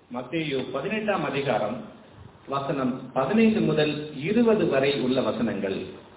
மத்தேயு 18ஆம் அதிகாரம் வசனம் 15 முதல் 20 வரை உள்ள வசனங்கள்.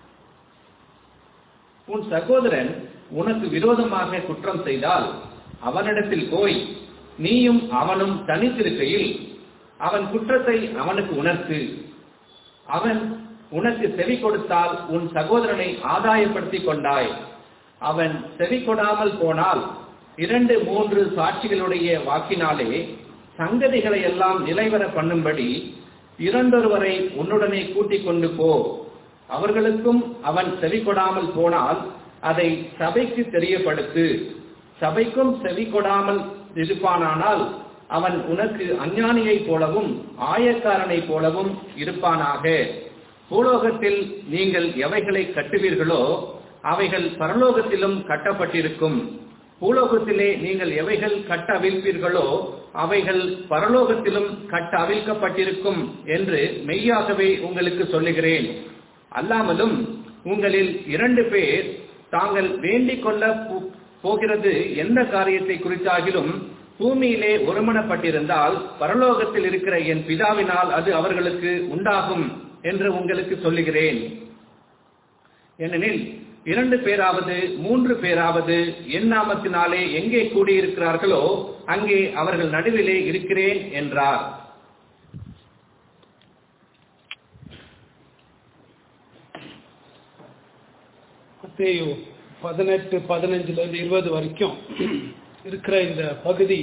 உன் சகோதரன் உனக்கு விரோதமாக குற்றம் செய்தால் அவனிடத்தில் போய் நீயும் அவனும் தனித்திருக்கையில் அவன் குற்றத்தை அவனுக்கு உணர்த்து. அவன் உனக்கு செவி கொடுத்தால் உன் சகோதரனை ஆதாயப்படுத்திக் கொண்டாய். அவன் செவி கொடாமல் போனால் 2-3 சாட்சிகளுடைய வாக்கினாலே சங்கதிகளை எல்லாம் நிலைவர பண்ணும்படி இரண்டொருவரை உன்னுடனே கூட்டிக் கொண்டு போ. அவர்களுக்கும் அவன் செவி கொடாமல் போனால் அதை சபைக்கு தெரியப்படுத்து. சபைக்கும் செவி கொடாமல் இருப்பானானால் அவன் உனக்கு அஞ்ஞானியைப் போலவும் ஆயக்காரனைப் போலவும் இருப்பானாக. பூலோகத்தில் நீங்கள் எவைகளை கட்டுவீர்களோ அவைகள் பரலோகத்திலும் கட்டப்பட்டிருக்கும். பூலோகத்திலே நீங்கள் எவைகள் கட்ட அவிழ்ப்பீர்களோ அவைகள் பரலோகத்திலும் கட்ட அவிழ்க்கப்பட்டிருக்கும் என்று மெய்யாகவே உங்களுக்கு சொல்லுகிறேன். அல்லாமலும் உங்களில் 2 பேர் தாங்கள் வேண்டிக் கொள்ள போகிறது எந்த காரியத்தை குறித்தாகிலும் பூமியிலே ஒருமனப்பட்டிருந்தால் பரலோகத்தில் இருக்கிற என் பிதாவினால் அது அவர்களுக்கு உண்டாகும் என்று உங்களுக்கு சொல்லுகிறேன். ஏனெனில் 2 பேராவது 3 பேராவது என் நாமத்தினாலே எங்கே கூடியிருக்கிறார்களோ அங்கே அவர்கள் நடுவிலே இருக்கிறேன் என்றார். மத்தேயு 18-15 வரைக்கும் இருக்கிற இந்த பகுதி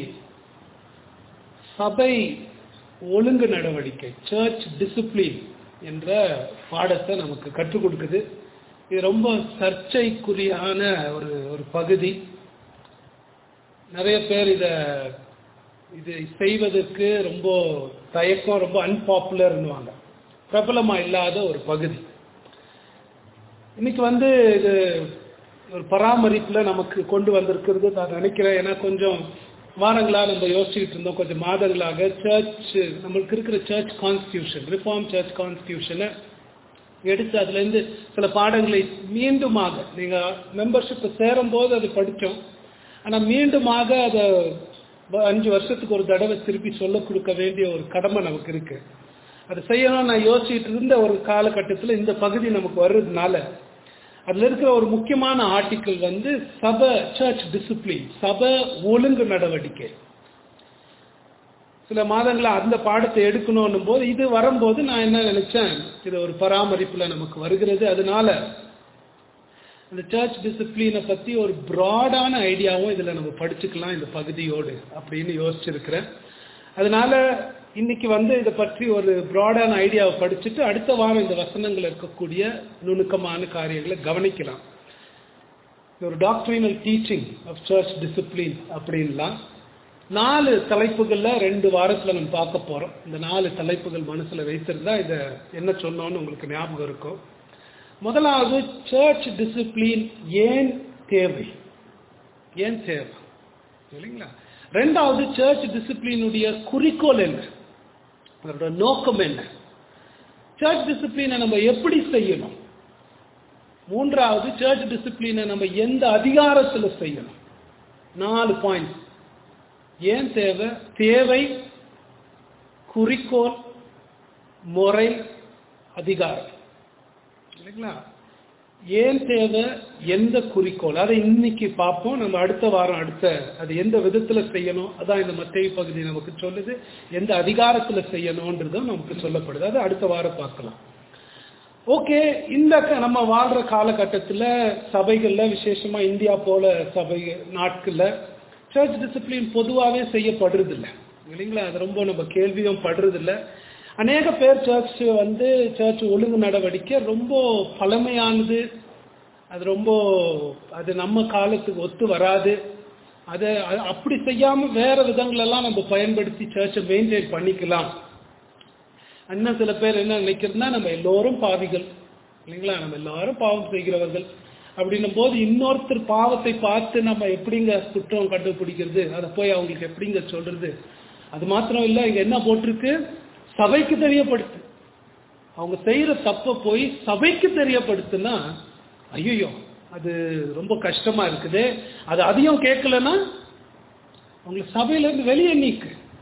சபை ஒழுங்கு நடவடிக்கை, சர்ச் டிசிப்ளின் என்ற பாடத்தை நமக்கு கற்றுக் கொடுக்குது. இது ரொம்ப சர்ச்சைக்குரியான ஒரு பகுதி. நிறைய பேர் இது செய்வதற்கு ரொம்ப தயக்கம், ரொம்ப அன்பாப்புலர்னுவாங்க, பிரபலமா இல்லாத ஒரு பகுதி. இன்னைக்கு இது ஒரு பராமரிப்புல நமக்கு கொண்டு வந்திருக்கிறது நான் நினைக்கிறேன். ஏன்னா கொஞ்சம் வாரங்களா நம்ம யோசிச்சுக்கிட்டு இருந்தோம், கொஞ்சம் மாதங்களாக சர்ச், நம்மளுக்கு இருக்கிற சர்ச் கான்ஸ்டியூஷன், ரிஃபார்ம் சர்ச் கான்ஸ்டியூஷனை எடுத்து அதுல இருந்து சில பாடங்களை மீண்டுமாக, நீங்க மெம்பர்ஷிப் சேரும் போது அது படித்தோம், ஆனா மீண்டுமாக அதை 5 வருஷத்துக்கு ஒரு தடவை திருப்பி சொல்ல கொடுக்க வேண்டிய ஒரு கடமை நமக்கு இருக்கு. அது செய்யணும் நான் யோசிச்சுட்டு இருந்த ஒரு காலகட்டத்தில் இந்த பகுதி நமக்கு வர்றதுனால அதுல இருக்கிற ஒரு முக்கியமான ஆர்டிக்கிள் சபை, சர்ச் டிசிப்ளின், சபை ஒழுங்கு நடவடிக்கை. சில மாதங்களா அந்த பாடத்தை எடுக்கணும் போது இது வரும்போது நான் என்ன நினைச்சேன், இது ஒரு பராமரிப்புல நமக்கு வருகிறது, அதனால இந்த சர்ச் டிசிப்ளினை பத்தி ஒரு பிராடான ஐடியாவும் இதுல நம்ம படிச்சுக்கலாம் இந்த பகுதியோடு அப்படின்னு யோசிச்சிருக்கிறேன். அதனால இன்னைக்கு இதை பற்றி ஒரு பிராடான ஐடியாவை படிச்சுட்டு அடுத்த வாரம் இந்த வசனங்கள் இருக்கக்கூடிய நுணுக்கமான காரியங்களை கவனிக்கலாம். ஒரு doctrinal teaching of church discipline அப்படின்லாம் 4 தலைப்புகள்ல 2 வாரத்துல நம்ம பார்க்க போறோம். இந்த 4 தலைப்புகள் மனசுல வைத்திருந்தா இதை என்ன சொன்னோன்னு உங்களுக்கு ஞாபகம் இருக்கும். முதலாவது, சர்ச் டிசிப்ளின் ஏன் தேவை, ஏன் தேவை இல்லைங்களா. 2வது, சர்ச் டிசிப்ளினுடைய குறிக்கோள் என்ன, அதோட நோக்கம் என்ன, சர்ச் டிசிப்ளினை நம்ம எப்படி செய்யணும். 3வது, சர்ச் டிசிப்ளினை நம்ம எந்த அதிகாரத்துல செய்யணும். 4 பாயிண்ட். ஏன் தேவை, தேவை, குறிக்கோள், முறை, அதிகாரம் இல்லைங்களா. ஏன் தேவை, எந்த குறிக்கோள், அதை இன்னைக்கு பார்ப்போம். நம்ம அடுத்த வாரம் அது எந்த விதத்துல செய்யணும், அதான் இந்த மத்தேயு பகுதி நமக்கு சொல்லுது. எந்த அதிகாரத்துல செய்யணும்ன்றதும் நமக்கு சொல்லப்படுது, அது அடுத்த வாரம் பார்க்கலாம். ஓகே, இந்த நம்ம வாழ்ற காலகட்டத்தில் சபைகள்ல, விசேஷமா இந்தியா போல சபை நாட்கள்ல சர்ச் டிசிப்ளின் பொதுவாகவே செய்யப்படுறது இல்லை இல்லைங்களா. அது ரொம்ப நம்ம கேள்வியும் படுறது இல்லை. அநேக பேர் சர்ச் ஒழுங்கு நடவடிக்கை ரொம்ப பழமையானது, அது நம்ம காலத்துக்கு ஒத்து வராது, அதை அப்படி செய்யாம வேற விதங்களெல்லாம் நம்ம பயன்படுத்தி சர்ச்சை மெயின்டைன் பண்ணிக்கலாம். இன்னும் சில பேர் என்ன நினைக்கிறதுனா, நம்ம எல்லோரும் பாவிகள் இல்லைங்களா, நம்ம எல்லாரும் பாவம் செய்கிறவர்கள் அப்படின்னும் போது இன்னொருத்தர் பாவத்தை பார்த்து நம்ம எப்படிங்க குற்றம் கண்டுபிடிக்கிறது, அதை போய் அவங்களுக்கு எப்படிங்க சொல்றது. அது மாத்திரம் இல்லை, இங்க என்ன போட்டிருக்கு, சபைக்கு தெரியப்படுத்து. அவங்க செய்யற தப்ப போய் சபைக்கு தெரியப்படுத்துனா ஐயோ அது ரொம்ப கஷ்டமா இருக்குது. அது அதையும் கேட்கலன்னா அவங்களை சபையில இருந்து வெளியே நீக்கு.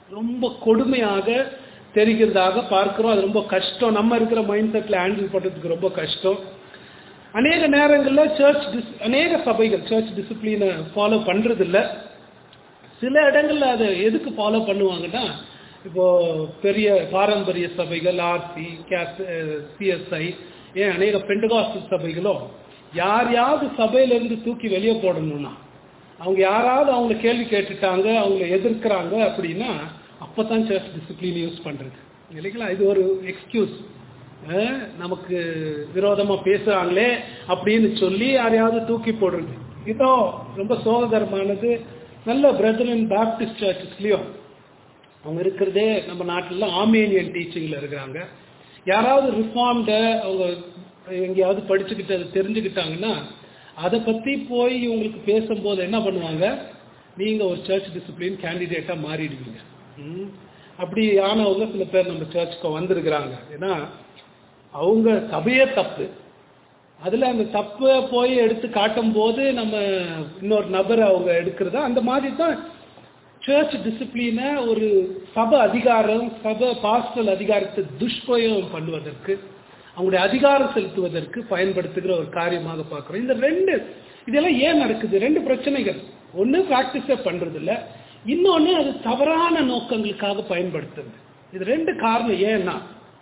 ரொம்ப கொடுமையாக தெரிகிறதாக பார்க்கிறோம். அது ரொம்ப கஷ்டம். நம்ம இருக்கிற மைண்ட் செட்டில் ஹேண்டில் பண்ணுறதுக்கு ரொம்ப கஷ்டம். அநேக நேரங்களில் அநேக சபைகள் சர்ச் டிசிப்ளினை ஃபாலோ பண்ணுறதில்ல. சில இடங்களில் அதை எதுக்கு ஃபாலோ பண்ணுவாங்கன்னா, இப்போ பெரிய பாரம்பரிய சபைகள் ஆர்சி, சிஎஸ்ஐ, ஏன் அநேக பெண்டகாஸ்டல் சபைகளும் யாரையாவது சபையிலேருந்து தூக்கி வெளியே போடணும்னா, அவங்க யாராவது அவங்கள கேள்வி கேட்டுட்டாங்க, அவங்கள எதிர்க்கிறாங்க அப்படின்னா அப்போ தான் சர்ச் டிசிப்ளின் யூஸ் பண்ணுறது இல்லைங்களா. இது ஒரு எக்ஸ்கியூஸ். நமக்கு விரோதமாக பேசுகிறாங்களே அப்படின்னு சொல்லி யாரையாவது தூக்கி போடுறது. இதுதான் ரொம்ப சோககரமானது. நல்ல பிரதரன் பேப்டிஸ்ட் சர்ச்சஸ்லையும் அவங்க இருக்கிறதே நம்ம நாட்டில் ஆர்மேனியன் டீச்சிங்கில் இருக்கிறாங்க. யாராவது ரிஃபார்ம்ட அவங்க எங்கேயாவது படிச்சுக்கிட்டு அதை தெரிஞ்சுக்கிட்டாங்கன்னா அதை பற்றி போய் இவங்களுக்கு பேசும்போது என்ன பண்ணுவாங்க, நீங்கள் ஒரு சர்ச் டிசிப்ளின் கேண்டிடேட்டாக மாறிடுவீங்க. அப்படி ஆனவங்க சில பேர் நம்ம சர்ச்சுக்கு வந்திருக்கிறாங்க. ஏன்னா அவங்க சபையே தப்பு, அதில் அந்த தப்பை போய் எடுத்து காட்டும் போது நம்ம இன்னொரு நபரை அவங்க எடுக்கிறதா அந்த மாதிரி தான் சர்ச் டிசிப்ளினை ஒரு சபை அதிகாரம், சபை பாஸ்டல் அதிகாரத்தை துஷ்பிரயோகம் பண்ணுவதற்கு, அவங்களுடைய அதிகாரம் செலுத்துவதற்கு பயன்படுத்துகிற ஒரு காரியமாக பார்க்குறோம். இந்த இதெல்லாம் ஏன் நடக்குது? ரெண்டு பிரச்சனைகள். ஒன்று ப்ராக்டிஸே பண்ணுறதில்ல, இன்னொன்று அது தவறான நோக்கங்களுக்காக பயன்படுத்துறது. இது ரெண்டு காரணம். ஏன்னா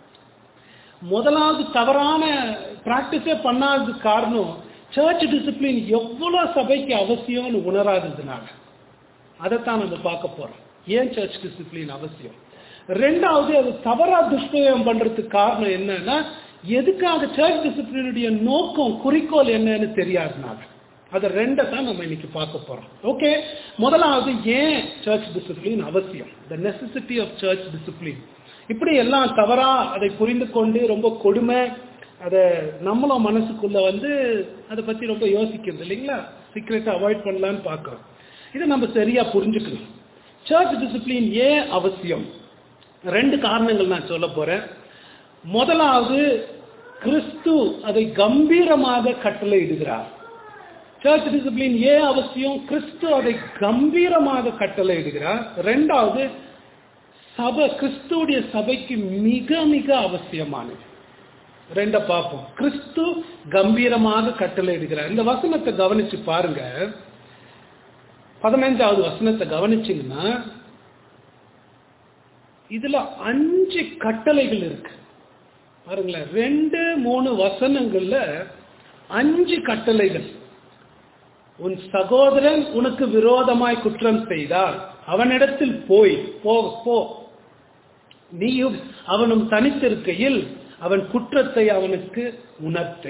முதலாவது தவறான பிராக்டிஸே பண்ணாதது காரணம் சர்ச் டிசிப்ளின் எவ்வளோ சபைக்கு அவசியம்னு உணராததுனால. அதைத்தான் நம்ம பார்க்க போறோம். ஏன் சர்ச் டிசிப்ளின் அவசியம். ரெண்டாவது அது தவறா துஷ்பிரயோகம் பண்றதுக்கு காரணம் என்னன்னா, எதுக்காக சர்ச் டிசிப்ளினுடைய நோக்கம், குறிக்கோள் என்னன்னு தெரியாதனால. அதை ரெண்டை தான் நம்ம இன்னைக்கு பார்க்க போறோம். ஓகே, முதலாவது ஏன் சர்ச் டிசிப்ளின் அவசியம், the necessity of church discipline. இப்படி எல்லாம் தவறா அதை புரிந்து கொண்டு ரொம்ப கொடுமை அதை நம்மளும் மனசுக்குள்ள அதை பத்தி ரொம்ப யோசிக்கிறது இல்லைங்களா, சீக்கிரட்டை அவாய்ட் பண்ணலான்னு பார்க்கிறோம். இதை நம்ம சரியா புரிஞ்சுக்கணும். சர்ச் டிசிப்ளின் ஏன் அவசியம்? ரெண்டு காரணங்கள் நான் சொல்ல போறேன். முதலாவது, கிறிஸ்து அதை கம்பீரமாக கட்டளையிடுகிறார். சர்ச் டிசிப்ளின் ஏன் அவசியம்? கிறிஸ்து அதை கம்பீரமாக கட்டளையிடுகிறார். ரெண்டாவது, சபை கிறிஸ்துடைய சபைக்கு மிக மிக அவசியமானது. ரெண்ட பார்ப்போம். கிறிஸ்து கம்பீரமாக கட்டளையிடுகிறார். இந்த வசனத்தை கவனிச்சு பாருங்க. 15வது வசனத்தை கவனிச்சீங்கன்னா இதுல 5 கட்டளைகள் இருக்கு பாருங்களேன். 2-3 வசனங்கள்ல 5 கட்டளைகள். உன் சகோதரன் உனக்கு விரோதமாய் குற்றம் செய்தால் அவனிடத்தில் போய் போ, நீயும் அவனும் தனித்திருக்கையில் அவன் குற்றத்தை அவனுக்கு உணர்த்து.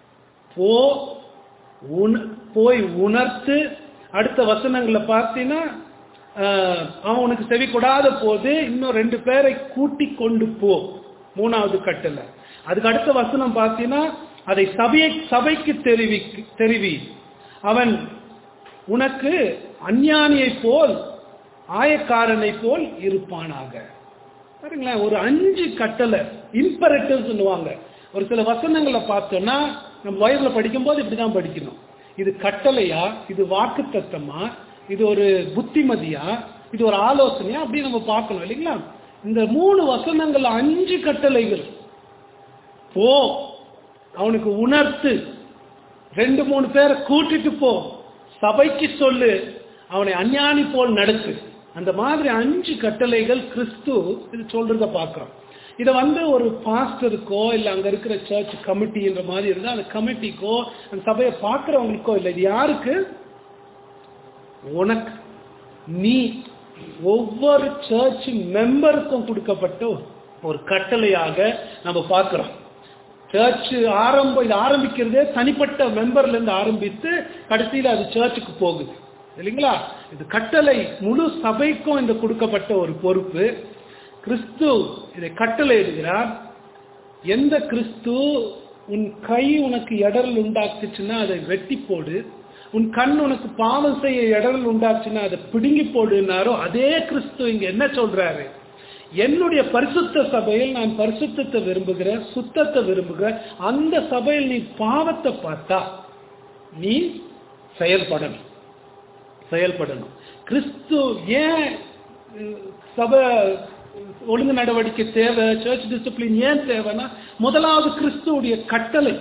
போய் உணர்த்து. அடுத்த வசனங்களை பார்த்தீங்கன்னா, அவன் உனக்கு செவி கொடாத போது இன்னும் 2 பேரை கூட்டி கொண்டு போ, 3வது கட்டளை. அதுக்கு அடுத்த வசனம் பார்த்தீங்கன்னா, அதை சபைக்கு தெரிவி. அவன் உனக்கு அஞ்ஞானியை போல் ஆயக்காரனை போல் இருப்பானாக. பாருங்களேன், ஒரு 5 கட்டளை இம்பரேட்டிவ்ஸ் சொல்லுவாங்க. ஒரு சில வசனங்களை பார்த்தோம்னா நம்ம வயதுல படிக்கும் போது இப்படிதான் படிக்கணும். இது கட்டளையா, இது வாக்குத்தத்தமா, இது ஒரு புத்திமதியா, இது ஒரு ஆலோசனையா, அப்படி நம்ம பார்க்கணும் இல்லைங்களா. இந்த 3 வசனங்கள் 5 கட்டளைகள். போ, அவனுக்கு உணர்த்து, 2-3 பேரை கூட்டிட்டு போ, சபைக்கு சொல்லு, அவனை அஞ்ஞானி போல் நடத்து. அந்த மாதிரி 5 கட்டளைகள் கிறிஸ்து இது சொல்றத பார்க்கிறோம். இதை ஒரு பாஸ்டருக்கோ இல்ல அங்க இருக்கிற சர்ச் கமிட்டின்ற மாதிரி இருந்தா அந்த கமிட்டிக்கோ அந்த சபையை பார்க்கிறவங்களுக்கோ இல்லை, இது யாருக்கு? உனக்கு, நீ ஒவ்வொரு சர்ச் மெம்பருக்கும் கொடுக்கப்பட்ட ஒரு கட்டளையாக நம்ம பார்க்கிறோம். சர்ச் இது ஆரம்பிக்கிறதே தனிப்பட்ட மெம்பர்ல இருந்து ஆரம்பித்து கடைசியில் அது சர்ச்சுக்கு போகுது இல்லைங்களா. இது கட்டளை, முழு சபைக்கும் இந்த கொடுக்கப்பட்ட ஒரு பொறுப்பு. கிறிஸ்து இதை கட்டளை இடுகிறார். எந்த கிறிஸ்து உன் கை உனக்கு இடரல் உண்டாக்குச்சுன்னா அதை வெட்டி போடு, உன் கண் உனக்கு பாவம் செய்ய இடரல் உண்டாச்சுன்னா அதை பிடுங்கி போடுனாரோ அதே கிறிஸ்து இங்க என்ன சொல்றாரு? என்னுடைய பரிசுத்த சபையில் நான் பரிசுத்தத்தை விரும்புகிறேன், சுத்தத்தை விரும்புகிறேன். அந்த சபையில் நீ பாவத்தை பார்த்தா நீ செயல்படணும். கிறிஸ்து ஏன் சபை ஒழுங்கு நடவடிக்கை தேவை, சர்ச் டிசிப்ளின் ஏன் தேவைன்னா, முதலாவது கிறிஸ்துவுடைய கட்டளை.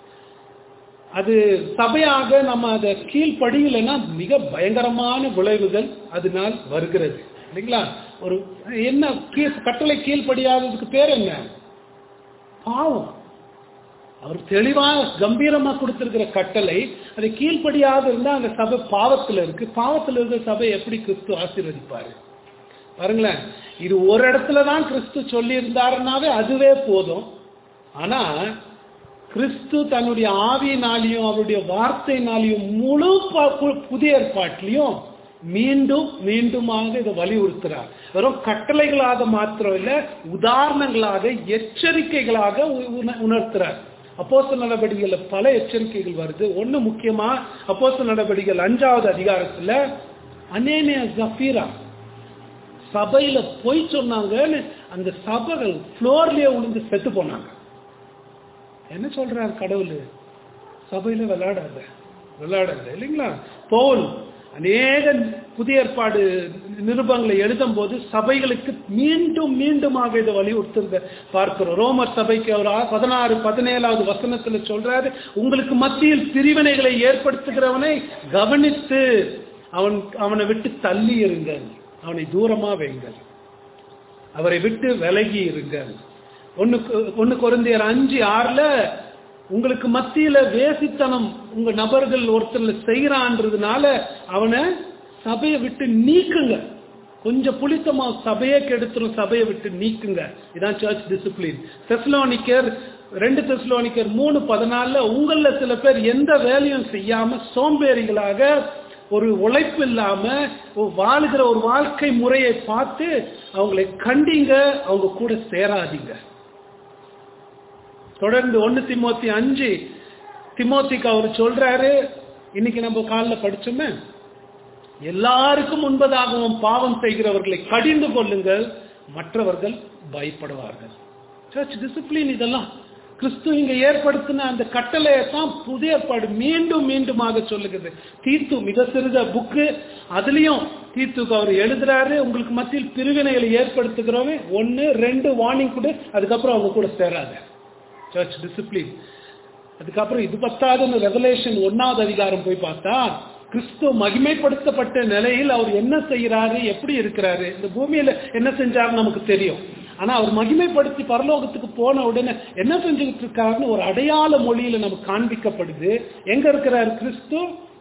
அது சபையாக நம்ம அதை கீழ்ப்படியலைன்னா மிக பயங்கரமான விளைவுகள் அதனால் வருகிறது இல்லைங்களா? ஒரு என்ன கட்டளை கீழ்ப்படியாததுக்கு பேர் என்ன? பாவம். அவர் தெளிவா கம்பீரமா கொடுத்திருக்கிற கட்டளை, அதை கீழ்ப்படியாத இருந்தா அந்த சபை பாவத்துல இருக்கு. பாவத்துல இருக்கிற சபை எப்படி கிறிஸ்து ஆசீர்வதிப்பாரு பாருங்களேன். இது ஒரு இடத்துலதான் கிறிஸ்து சொல்லி இருந்தாருன்னாவே அதுவே போதும். ஆனா கிறிஸ்து தன்னுடைய ஆவியினாலையும் அவருடைய வார்த்தையினாலையும் முழு புதிய ஏற்பாட்டிலையும் மீண்டும் மீண்டுமாக இதை வலியுறுத்துறார். வெறும் கட்டளைகளாக மாத்திரம் இல்ல, உதாரணங்களாக எச்சரிக்கைகளாக உணர்த்துறார். அப்போஸ்தலர் நடவடிக்கைகள்ல பல எச்சரிக்கைகள் வருது. ஒண்ணு முக்கியமா அப்போஸ்தலர் நடவடிக்கைகள் 5வது அதிகாரத்துல அனேனியா சப்பீரா சபையில போய் சொன்னாங்கன்னு அந்த சபைகள் ஃப்ளோர்லயே விழுந்து செத்து போனாங்க. என்ன சொல்றாரு கடவுள்? சபையில விளையாடாத இல்லைங்களா? பவுல் அநேக புதிய ஏற்பாடு நிருபங்களை எழுதும் போது சபைகளுக்கு மீண்டும் மீண்டுமாக இதை வலியுறுத்துறத பார்க்கிறோம். ரோமர் சபைக்கு அவர் 16-17வது வசனத்துல சொல்றாரு, உங்களுக்கு மத்தியில் பிரிவினைகளை ஏற்படுத்துகிறவனை கவனித்து அவனை விட்டு தள்ளி இருங்கள், அவனை தூரமா வைங்கள், அவரை விட்டு விலகி இருங்கள். 1 கொரிந்தியர் 5:6 உங்களுக்கு மத்தியில வேசித்தனம் உங்க நபர்கள் ஒருத்தர் செய்யறான்றதுனால அவனை சபையை விட்டு நீக்குங்க. கொஞ்சம் புளித்தமா சபையை கெடுத்துரும், சபையை விட்டு நீக்குங்க. இதான் சர்ச் டிசிப்ளின். 2 தெசலோனிக்கர் 3:14 உங்கள சில பேர் எந்த வேலையும் செய்யாம சோம்பேறிகளாக ஒரு உழைப்பு இல்லாம வாழுகிற ஒரு வாழ்க்கை முறையை பார்த்து அவங்களை கண்டிங்க, அவங்க கூட சேராதீங்க. தொடர்ந்து 1 தீமோத்தி 5 திமோத்திக்கு அவர் சொல்றாரு, இன்னைக்கு நம்ம காலில் படிச்சோமே, எல்லாருக்கும் முன்பதாகவும் பாவம் செய்கிறவர்களை கடிந்து கொள்ளுங்கள், மற்றவர்கள் பயப்படுவார்கள். சர்ச் டிசிப்ளின் இதெல்லாம் கிறிஸ்து இங்க ஏற்படுத்தின அந்த கட்டளையை தான் புதிய ஏற்பாடு மீண்டும் மீண்டுமாக சொல்லுகிறது. தீத்து மிக சிறித புக்கு, அதுலயும் தீத்துக்கு அவர் எழுதுறாரு, உங்களுக்கு மத்தியில் பிரிவினைகளை ஏற்படுத்துகிறவங்க 1-2 வார்னிங் கொடு, அதுக்கப்புறம் அவங்க கூட சேராத. Church discipline. அதுக்கப்புறம் இது பத்தாதுன்னு ரெவலேஷன் 1வது அதிகாரம் போய் பார்த்தா கிறிஸ்து மகிமைப்படுத்தப்பட்ட நிலையில் அவர் என்ன செய்யறாரு, எப்படி இருக்கிறாரு, இந்த பூமியில என்ன செஞ்சாருன்னு நமக்கு தெரியும். ஆனா அவர் மகிமைப்படுத்தி பரலோகத்துக்கு போன உடனே என்ன செஞ்சுக்கிட்டு இருக்காருன்னு ஒரு அடையாள மொழியில நமக்கு காண்பிக்கப்படுது. எங்க இருக்கிறாரு கிறிஸ்து?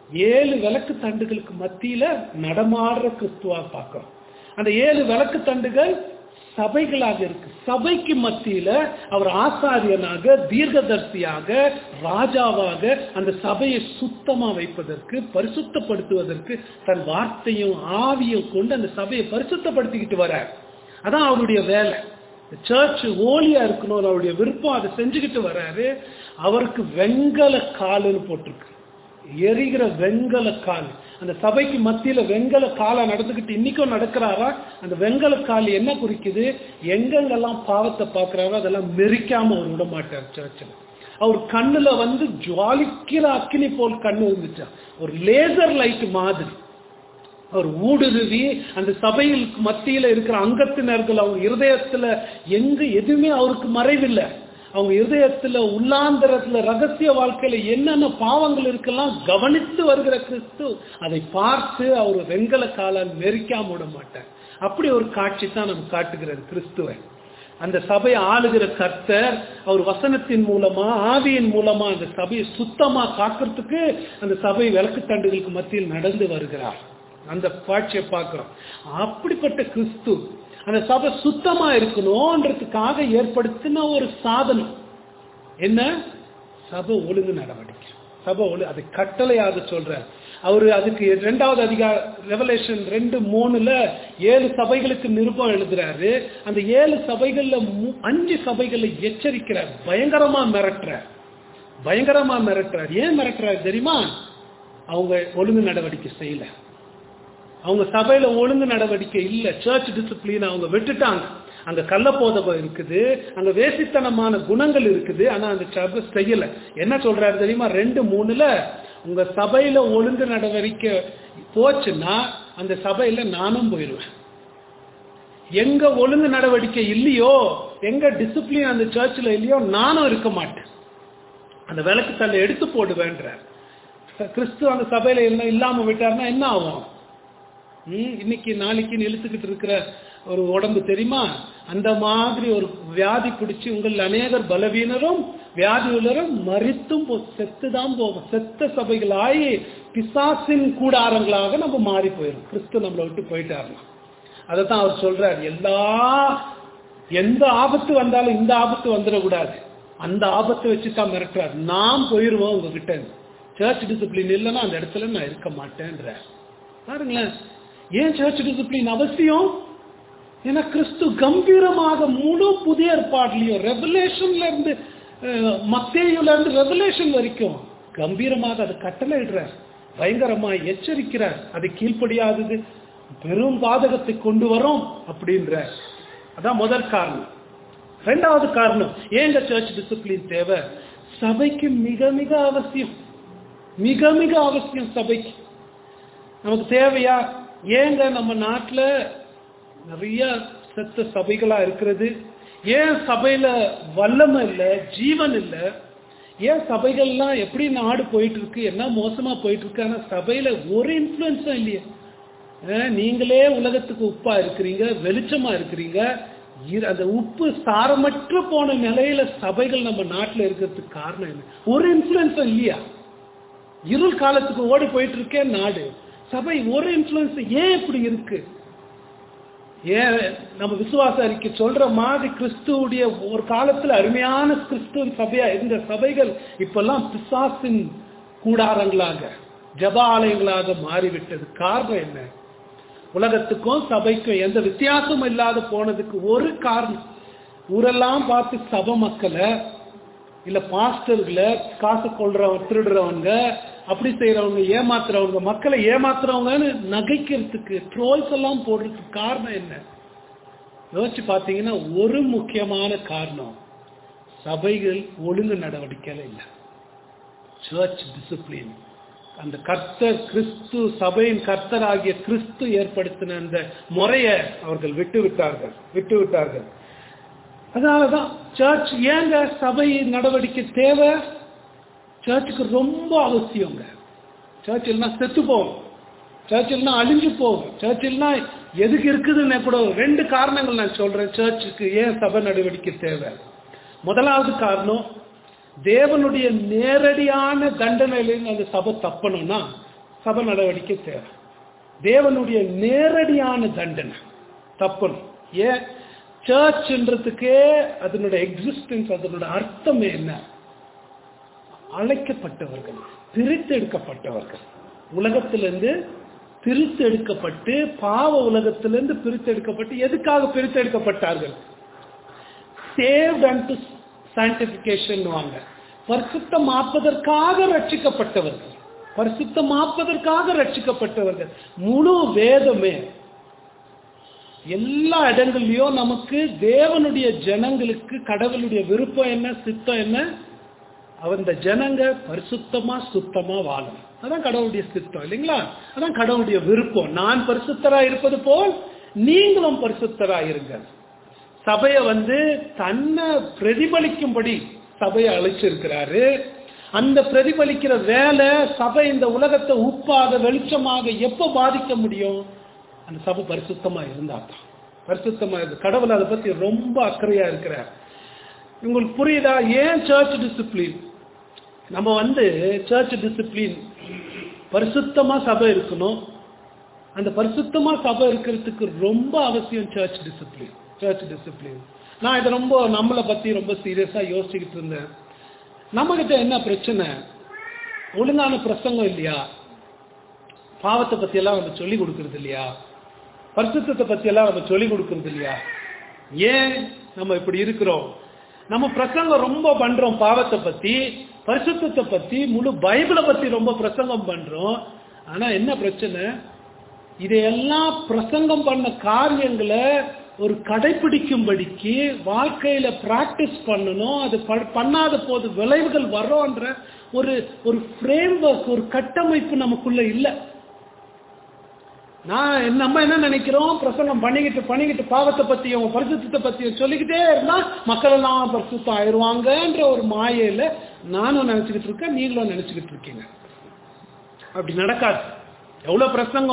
7 விளக்கு தண்டுகளுக்கு மத்தியில நடமாடுற கிறிஸ்துவா பார்க்கிறோம். அந்த 7 விளக்கு தண்டுகள் சபைகளாக இருக்கு. சபைக்கு மத்தியில அவர் ஆசாரியனாக, தீர்க்கதரிசியாக, ராஜாவாக அந்த சபையை சுத்தமா வைப்பதற்கு, பரிசுத்தப்படுத்துவதற்கு தன் வார்த்தையும் ஆவியும் கொண்டு அந்த சபையை பரிசுத்தப்படுத்திக்கிட்டு வர்றார். அதான் அவருடைய வேலை. சர்ச் ஓலியா இருக்கணும், அவருடைய விருப்பம், அதை செஞ்சுக்கிட்டு வர்றாரு. அவருக்கு வெங்கல காலுன்னு போட்டிருக்கு, எரிகிற வெங்கல கால். அந்த சபைக்கு மத்தியில வெங்கல காலை நடந்துகிட்டு இன்னைக்கும் நடக்கிறாரா? அந்த வெங்கல கால் என்ன குறிக்குது? எங்கெங்கெல்லாம் பாவத்தை பார்க்கிறாரோ அதெல்லாம் மெரிக்காம அவர் விட மாட்டார். சர்ச்சில் அவர் கண்ணுல ஜுவாலிக்கிற அக்கினி போல் கண்ணு இருந்துச்சா, ஒரு லேசர் லைட் மாதிரி அவர் ஊடுருவி அந்த சபையில் மத்தியில இருக்கிற அங்கத்தினர்கள் அவங்க இருதயத்துல எதுவுமே அவருக்கு மறைவில்லை. அவங்க இருதயத்துல உள்ளாந்தரத்துல ரகசிய வாழ்க்கையில என்னென்ன பாவங்கள் இருக்கலாம் கவனித்து வருகிற கிறிஸ்து அதை பார்த்து அவர் வெங்கல காலால் மெரிக்காம விட மாட்டார். அப்படி ஒரு காட்சி தான் நம்ம காட்டுகிறது கிறிஸ்துவை. அந்த சபையை ஆளுகிற கர்த்தர் அவர் வசனத்தின் மூலமா, ஆவியின் மூலமா அந்த சபையை சுத்தமா காக்கிறதுக்கு அந்த சபை விளக்கு தண்டுகளுக்கு மத்தியில் நடந்து வருகிறார். அந்த காட்சியை பார்க்கிறோம். அப்படிப்பட்ட கிறிஸ்து அந்த சபை சுத்தமா இருக்கணும்ன்றதுக்காக ஏற்படுத்தின ஒரு சாதனம் என்ன? சபை ஒழுங்கு நடவடிக்கை. சபை அது கட்டளையாக சொல்ற அவரு. அதுக்கு 2வது அதிகார ரெவலேஷன் 2:3 7 சபைகளுக்கு நிருபம் எழுதுறாரு. அந்த 7 சபைகள்ல 5 சபைகளை எச்சரிக்கிறார், பயங்கரமா மிரட்டுறார். ஏன் மிரட்டுறாரு தெரியுமா? அவங்க ஒழுங்கு நடவடிக்கை செய்யல, அவங்க சபையில ஒழுங்கு நடவடிக்கை இல்ல, சர்ச் டிசிப்ளின் அவங்க விட்டுட்டாங்க. அங்க கள்ளப்போதகம் இருக்குது, அங்க வேசித்தனமான குணங்கள் இருக்குது, ஆனா அந்த சபை செய்யல. என்ன சொல்றாரு தெரியுமா? 2:3 உங்க சபையில ஒழுங்கு நடவடிக்கை போச்சுன்னா அந்த சபையில நானும் போயிடுவேன். எங்க ஒழுங்கு நடவடிக்கை இல்லையோ, எங்க டிசிப்ளின் அந்த சர்ச்சில் இல்லையோ, நானும் இருக்க மாட்டேன். அந்த விளக்கு தள்ள எடுத்து போடுவேன்ற. கிறிஸ்து அந்த சபையில என்ன இல்லாம விட்டாருன்னா என்ன ஆகும்? இன்னைக்கு நாளைக்கு இழுத்துக்கிட்டு இருக்கிற ஒரு உடம்பு தெரியுமா? அந்த மாதிரி ஒரு வியாதி பிடிச்சி உங்கள் அநேகர் பலவீனரும் வியாதி உள்ளரும் மரித்தும் செத்துதான் போகும். செத்த சபைகளாகி பிசாசின் கூடாரங்களாக நம்ம மாறி போயிடும். கிறிஸ்து நம்மளை விட்டு போயிட்டாருன்னா அதைத்தான் அவர் சொல்றாரு. எந்த ஆபத்து வந்தாலும் இந்த ஆபத்து வந்துடக்கூடாது, அந்த ஆபத்தை வச்சுதான் மிரட்டுறாரு. நாம் போயிருவோம் உங்ககிட்ட. சர்ச் டிசிப்ளின் இல்லைன்னா அந்த இடத்துல நான் இருக்க மாட்டேன்ற. பாருங்களேன், ஏன் சர்ச் டிசிப்ளின் அவசியம்? ஏன்னா கிறிஸ்து கம்பீரமாக முழு புதிய ஏற்பாடுலயும் ரெவலேஷன்ல இருந்து மத்தேயுல இருந்து ரெவலேஷன் வரைக்கும் கம்பீரமாக அது கட்டளை இடுறார், பயங்கரமா எச்சரிக்கிறார். அது கீழ்ப்படியாதது பெரும் பாதகத்தை கொண்டு வரும் அப்படின்ற. அதான் முதல் காரணம். இரண்டாவது காரணம், ஏங்க சர்ச் டிசிப்ளின் தேவை? சபைக்கு மிக மிக அவசியம், மிக மிக அவசியம். சபைக்கு நமக்கு தேவையா? ஏங்க நம்ம நாட்டுல நிறைய செத்த சபைகளா இருக்கிறது? ஏன் சபையில வல்லமை இல்லை, ஜீவன் இல்லை? ஏன் சபைகள்லாம் எப்படி நாடு போயிட்டு இருக்கு, என்ன மோசமா போயிட்டு இருக்கு? ஆனா சபையில ஒரு இன்ஃபுளுன்ஸும் இல்லையே. நீங்களே உலகத்துக்கு உப்பா இருக்கிறீங்க, வெளிச்சமா இருக்கிறீங்க. அந்த உப்பு சாரமற்று போன நிலையில சபைகள் நம்ம நாட்டில் இருக்கிறதுக்கு காரணம் என்ன? ஒரு இன்ஃபுளுன்ஸும் இல்லையா? இருள் காலத்துக்கு ஓடி போயிட்டு இருக்கேன் நாடு. சபை ஒரு இன்ஃபுளுன்ஸ் ஏன் இப்படி இருக்கு? ஏன் நம்ம விசுவாச அறிக்கை சொல்ற மாதிரி கிறிஸ்துவுடைய ஒரு காலத்துல அருமையான கிறிஸ்துவின் சபையா இருந்த சபைகள் இப்பெல்லாம் பிசாசின் கூடாரங்களாக, ஜப ஆலயங்களாக மாறிவிட்டது. காரணம் என்ன? உலகத்துக்கும் சபைக்கும் எந்த வித்தியாசமும் இல்லாத போனதுக்கு ஒரு காரணம், ஊரெல்லாம் பார்த்து சபை மக்களை இல்ல பாஸ்டர்களை காசு கொள்றவங்க, திருடுறவங்க, அப்படி செய்யறவங்க, ஏமாத்துறவங்க, மக்களை ஏமாத்துறவங்கன்னு நகைக்கிறதுக்கு ட்ரோல்ஸ் எல்லாம் போடுறதுக்கு காரணம் என்ன? யோசிச்சு பார்த்தீங்கன்னா ஒரு முக்கியமான காரணம், சபைகள் ஒழுங்கு நடவடிக்கையில இல்லை. சர்ச் டிசிப்ளின், அந்த கர்த்தர் கிறிஸ்து, சபையின் கர்த்தர் ஆகிய கிறிஸ்து ஏற்படுத்தின அந்த முறையை அவர்கள் விட்டு விட்டார்கள். அதனாலதான் சர்ச், ஏங்க சபை நடவடிக்கை தேவை? சர்ச்சுக்கு ரொம்ப அவசியங்க. சர்ச் இல்லைன்னா செத்து போகும், சர்ச் இல்லைன்னா அழிஞ்சு போகும், சர்ச் இல்லைன்னா எதுக்கு இருக்குதுன்னு கூட. ரெண்டு காரணங்கள் நான் சொல்றேன் சர்ச்சுக்கு ஏன் சபை நடவடிக்கை தேவை. முதலாவது காரணம், தேவனுடைய நேரடியான தண்டனையிலிருந்து அந்த சபை தப்பணும்னா சபை நடவடிக்கை தேவை. தேவனுடைய நேரடியான தண்டனை தப்பணும். ஏன்? சர்ச்ன்றதுக்கே அதனுடைய எக்ஸிஸ்டன்ஸ், அதனுடைய அர்த்தமே என்ன? அழைக்கப்பட்டவர்கள், பிரித்தெடுக்கப்பட்டவர்கள், உலகத்திலிருந்து பிரித்தெடுக்கப்பட்டு, பாவ உலகத்திலிருந்து பிரித்தெடுக்கப்பட்டு. எதுக்காக பிரித்தெடுக்கப்பட்டார்கள்? saved unto sanctification வாங்க, பரிசுத்தமாப்பதற்காக ரட்சிக்கப்பட்டவர்கள், பரிசுத்தமாப்பதற்காக ரட்சிக்கப்பட்டவர்கள். முழு வேதமே எல்லா இடங்கள்லயும் நமக்கு தேவனுடைய ஜனங்களுக்கு கடவுளுடைய விருப்பம் என்ன, சித்தம் என்ன? அந்த ஜனங்க பரிசுத்தமா சுத்தமா வாழும். அதான் கடவுளுடைய சித்தம் இல்லைங்களா? அதான் கடவுளுடைய விருப்பம். நான் பரிசுத்தரா இருப்பது போல் நீங்களும் பரிசுத்தரா இருங்க. சபையை தன்னை பிரதிபலிக்கும்படி சபையை அழைச்சிருக்கிறாரு. அந்த பிரதிபலிக்கிற வேலை சபை இந்த உலகத்தை உப்பாக வெளிச்சமாக எப்ப பாதிக்க முடியும்? அந்த சபை பரிசுத்தமா இருந்தாதான். பரிசுத்தமா இருக்கு. கடவுள் அதை பத்தி ரொம்ப அக்கறையா இருக்கிறார். உங்களுக்கு புரியுதா? ஏன் சர்ச் டிசிப்ளின்? நம்ம சர்ச் டிசிப்ளின், பரிசுத்தமா சபை இருக்கணும். அந்த பரிசுத்தமா சபை இருக்கிறதுக்கு ரொம்ப அவசியம் சர்ச் டிசிப்ளின். Search discipline. நான் இதை ரொம்ப நம்மளை பத்தி ரொம்ப சீரியஸா யோசிச்சுக்கிட்டு இருந்தேன். நம்ம கிட்ட என்ன பிரச்சனை? ஒழுங்கான பிரசங்கம் இல்லையா? பாவத்தை பத்தி எல்லாம் நம்ம சொல்லி கொடுக்கறது இல்லையா? பரிசுத்தத்தை பத்தி எல்லாம் நம்ம சொல்லி கொடுக்கறது இல்லையா? ஏன் நம்ம இப்படி இருக்கிறோம்? நம்ம பிரசங்கம் ரொம்ப பண்றோம் பாவத்தை பத்தி, பரிசுத்தத்தை பத்தி, முழு பைபிளை பத்தி ரொம்ப பிரசங்கம் பண்றோம். ஆனா என்ன பிரச்சனை? இதையெல்லாம் பிரசங்கம் பண்ண காரியங்களை ஒரு கடைபிடிக்கும்படிக்கு வாழ்க்கையில பிராக்டிஸ் பண்ணணும். அது பண்ணாத போது விளைவுகள் வரோன்ற ஒரு ஃப்ரேம் ஒர்க், ஒரு கட்டமைப்பு நமக்குள்ள இல்லை. நம்ம என்ன நினைக்கிறோம், பிரசங்கம் பண்ணிக்கிட்டு பாவத்தை பத்தியும் பரிசுத்தத்தை பத்தியும் சொல்லிக்கிட்டே இருந்தா மக்கள் எல்லாம் பரிசுத்தம் ஆயிடுவாங்கன்ற ஒரு மாயையில நானும் நினைச்சுக்கிட்டு இருக்கேன், நீங்களும் நினைச்சுக்கிட்டு இருக்கீங்க. அப்படி நடக்காது. எவ்வளவு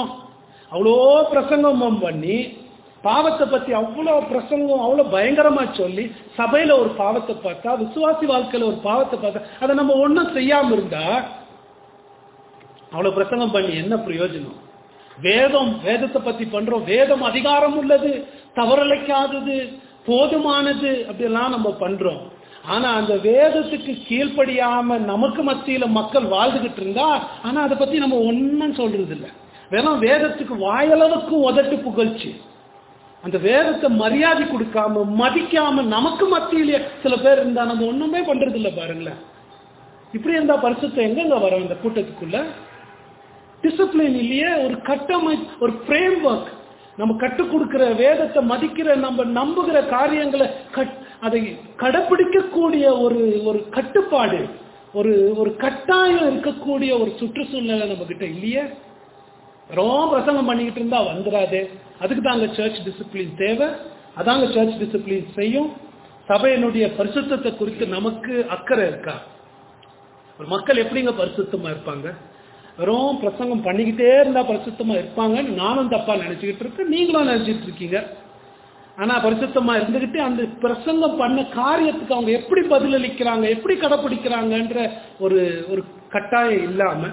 பிரசங்கம் பண்ணி பாவத்தை பத்தி அவ்வளவு பிரசங்கம் அவ்வளவு பயங்கரமா சொல்லி சபையில ஒரு பாவத்தை பார்த்தா, விசுவாசி வாழ்க்கையில ஒரு பாவத்தை பார்த்தா, அதை நம்ம ஒன்றும் செய்யாம இருந்தா அவ்வளவு பிரசங்கம் பண்ணி என்ன பிரயோஜனம்? வேதத்தை பத்தி பண்றோம், வேதம் அதிகாரம் உள்ளது, தவறலைக்காதது, போதுமானது, அப்படியெல்லாம் நம்ம பண்றோம். ஆனா அந்த வேதத்துக்கு கீழ்ப்படியாம நமக்கு மத்தியில மக்கள் வாழ்ந்துகிட்டு இருந்தா, ஆனா அதை பத்தி நம்ம ஒன்னும் சொல்றது இல்லை. வெறும் வேதத்துக்கு வாயளவுக்கு உதட்டு புகழ்ச்சி, அந்த வேதத்தை மரியாதை கொடுக்காம மதிக்காம நமக்கு மத்தியிலே சில பேர் இருந்தா நம்ம ஒண்ணுமே பண்றது இல்லை. பாருங்களேன், இப்படி இருந்தா பரிசுத்தம் எங்க வரும்? இந்த கூட்டத்துக்குள்ள டிசிப்ளின் இல்லையே, ஒரு கட்டமைப்பு, ஒரு ஃப்ரேம் ஒர்க், நம்ம கற்றுக் கொடுக்கிற வேதத்தை மதிக்கிற, நம்ம நம்புகிற காரியங்களை அதை கடைபிடிக்கக்கூடிய ஒரு கட்டுப்பாடு, ஒரு கட்டாயம் இருக்கக்கூடிய ஒரு சுற்றுச்சூழ்நிலை நம்ம கிட்ட இல்லையே. ரொம்ப பிரசங்கம் பண்ணிக்கிட்டு இருந்தா வந்துடாது. அதுக்கு தாங்க சர்ச் டிசிப்ளின் தேவை. அதாங்க சர்ச் டிசிப்ளின் செய்யும். சபையினுடைய பரிசுத்தத்தை குறித்து நமக்கு அக்கறை இருக்கா? ஒரு மக்கள் எப்படிங்க பரிசுத்தமா இருப்பாங்க? வெறும் பிரசங்கம் பண்ணிக்கிட்டே இருந்தா பரிசுத்தமா இருப்பாங்கன்னு நானும் தப்பா நினைச்சுக்கிட்டு இருக்கேன், நீங்களும் நினைச்சிட்டு இருக்கீங்க. ஆனா பரிசுத்தமா இருந்துகிட்டு அந்த பிரசங்கம் பண்ண காரியத்துக்கு அவங்க எப்படி பதிலளிக்கிறாங்க, எப்படி கடைபிடிக்கிறாங்கன்ற ஒரு கட்டாயம் இல்லாம,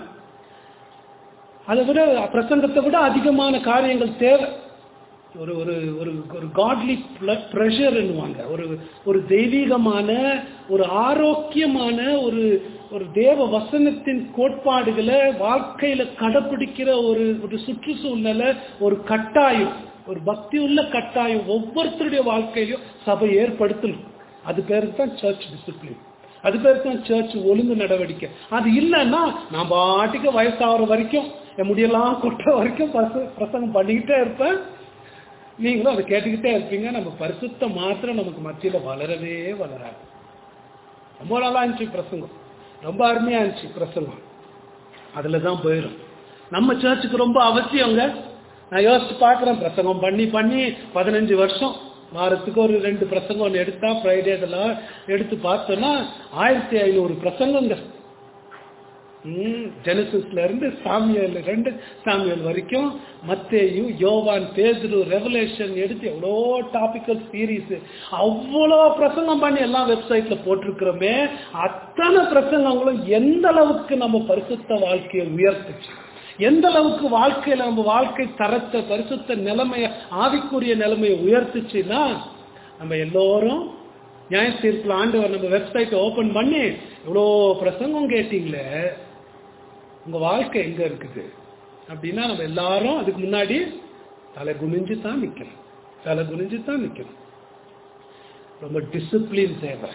அதை விட பிரசங்கத்தை விட அதிகமான காரியங்கள் தேவை. ஒரு ஒரு ஒரு காட்லி ப்ரெஷர் என்னுவாங்க, ஒரு தெய்வீகமான, ஒரு ஆரோக்கியமான, ஒரு தேவ வசனத்தின் கோட்பாடுகளை வாழ்க்கையில கடைபிடிக்கிற ஒரு சுற்றுச்சூழ்நிலை, ஒரு கட்டாயம், ஒரு பக்தி உள்ள கட்டாயம் ஒவ்வொருத்தருடைய வாழ்க்கையிலும் சபை ஏற்படுத்தணும். அது பேருக்கு தான் சர்ச் டிசிப்ளின், அது பேருக்கு தான் சர்ச் ஒழுங்கு நடவடிக்கை. அது இல்லைன்னா நான் பாட்டுக்கு வயசாகிற வரைக்கும் என் முடியெல்லாம் கொட்டுற வரைக்கும் பிரசங்கம் பண்ணிக்கிட்டே இருப்பேன், நீங்களும் அதை கேட்டுக்கிட்டே இருப்பீங்க. நம்ம பரிசுத்தம் மாத்திரம் நமக்கு மத்தியில வளரவே வளராது. ரொம்ப நல்லா இருந்துச்சு பிரசங்கம், ரொம்ப அருமையா இருந்துச்சு பிரசங்கம், அதுலதான் போயிடும். நம்ம சர்ச்சுக்கு ரொம்ப அவசியங்க. நான் யோசிச்சு பார்க்குறேன், பிரசங்கம் பண்ணி 15 வருஷம், வாரத்துக்கு ஒரு 2 பிரசங்கம் ஒன்று எடுத்தா, ஃப்ரைடே இதெல்லாம் எடுத்து பார்த்தோன்னா 1500 பிரசங்கங்க. ஜெனசிஸ்ல இருந்து சாமியல் வரைக்கும், மத்தேயு, யோவான், பேதுரு, ரெவலேஷன் எடுத்து எவ்வளோ டாபிக்கல் சீரீஸ், அவ்வளோ பிரசங்கம் பண்ணி எல்லாம் வெப்சைட்ல போட்டிருக்கிறோமே. அத்தனை பிரசங்கங்களும் எந்த அளவுக்கு நம்ம பரிசுத்த வாழ்க்கையை உயர்த்துச்சு, எந்த அளவுக்கு வாழ்க்கையில நம்ம வாழ்க்கை தரத்தை, பரிசுத்த நிலைமைய, ஆவிக்குரிய நிலைமையை உயர்த்துச்சுன்னா, நம்ம எல்லோரும் நியாய தீர்ப்புல ஆண்டவர் நம்ம வெப்சைட்டை ஓபன் பண்ணி இவ்வளோ பிரசங்கம் கேட்டீங்களே, உங்க வாழ்க்கை எங்க இருக்குது அப்படின்னா, நம்ம எல்லாரும் அதுக்கு முன்னாடி தலை குனிஞ்சு தான் நிக்கணும். ரொம்ப டிசிப்ளின் தேவை.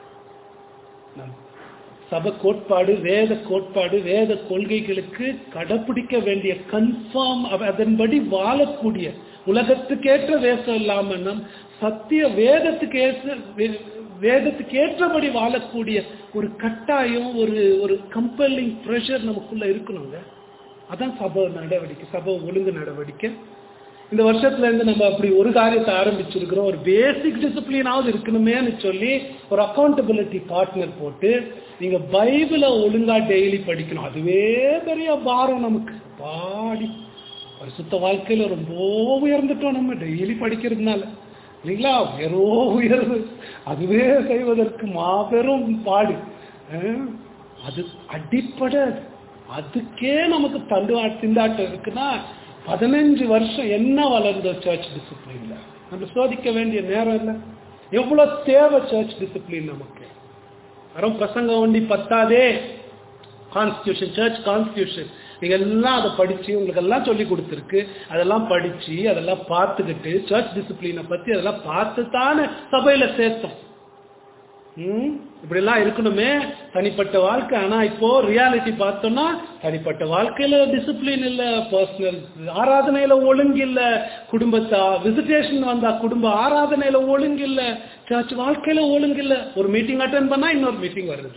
சபை கோட்பாடு, வேத கொள்கைகளுக்கு கடைபிடிக்க வேண்டிய கன்ஃபார்ம், அதன்படி வாழக்கூடிய, உலகத்துக்கேற்ற வேஷம் இல்லாம நம் சத்திய வேதத்துக்கு ஏற்றபடி வாழக்கூடிய ஒரு கட்டாயம், ஒரு கம்பெல்லிங் ப்ரெஷர் நமக்குள்ள இருக்கணுங்க. அதான் சபை நடவடிக்கை, சபை ஒழுங்கு நடவடிக்கை. இந்த வருஷத்துல இருந்து நம்ம அப்படி ஒரு காரியத்தை ஆரம்பிச்சிருக்கிறோம். ஒரு பேசிக் டிசிப்ளினாவது இருக்கணுமேன்னு சொல்லி ஒரு அக்கௌண்டபிலிட்டி பார்ட்னர் போட்டு, நீங்க பைபிளை ஒழுங்கா டெய்லி படிக்கணும். அதுவே பெரிய பாரம் நமக்கு. பாடி பரிசுத்த வாழ்க்கையில ரொம்ப உயர்ந்துட்டோம் நம்ம டெய்லி படிக்கிறதுனால, இல்லைங்களா? வெறும் உயர்வு, அதுவே செய்வதற்கு மாபெரும் பாடு. அது அடிப்படை. அதுக்கே நமக்கு திண்டாட்டம் இருக்குன்னா, 15 வருஷம் என்ன வளர்ந்தோம் சர்ச் டிசிப்ளின்ல? நம்ம சோதிக்க வேண்டிய நேரம் இல்லை. எவ்வளவு தேவை சர்ச் டிசிப்ளின் நமக்கு. வெறும் பிரசங்கம் ஒண்டி பத்தாதே. கான்ஸ்டியூஷன், சர்ச் கான்ஸ்டியூஷன், நீங்க எல்லாம் அதை படிச்சு, உங்களுக்கு எல்லாம் சொல்லி கொடுத்துருக்கு, அதெல்லாம் படிச்சு, அதெல்லாம் பார்த்துக்கிட்டு, சர்ச் டிசிப்ளினை பத்தி அதெல்லாம் பார்த்து தானே சபையில சேர்த்தோம். இப்படி எல்லாம் இருக்கணுமே தனிப்பட்ட வாழ்க்கை. ஆனா இப்போ ரியாலிட்டி பார்த்தோம்னா, தனிப்பட்ட வாழ்க்கையில டிசிப்ளின் இல்ல, பர்சனல் ஆராதனையில ஒழுங்கு இல்ல, குடும்பத்தா விசிட்டேஷன் வந்தா குடும்ப ஆராதனையில ஒழுங்கு இல்ல, சர்ச் வாழ்க்கையில ஒழுங்கு இல்ல. ஒரு மீட்டிங் அட்டென்ட் பண்ணா இன்னொரு மீட்டிங் வருது இல்ல,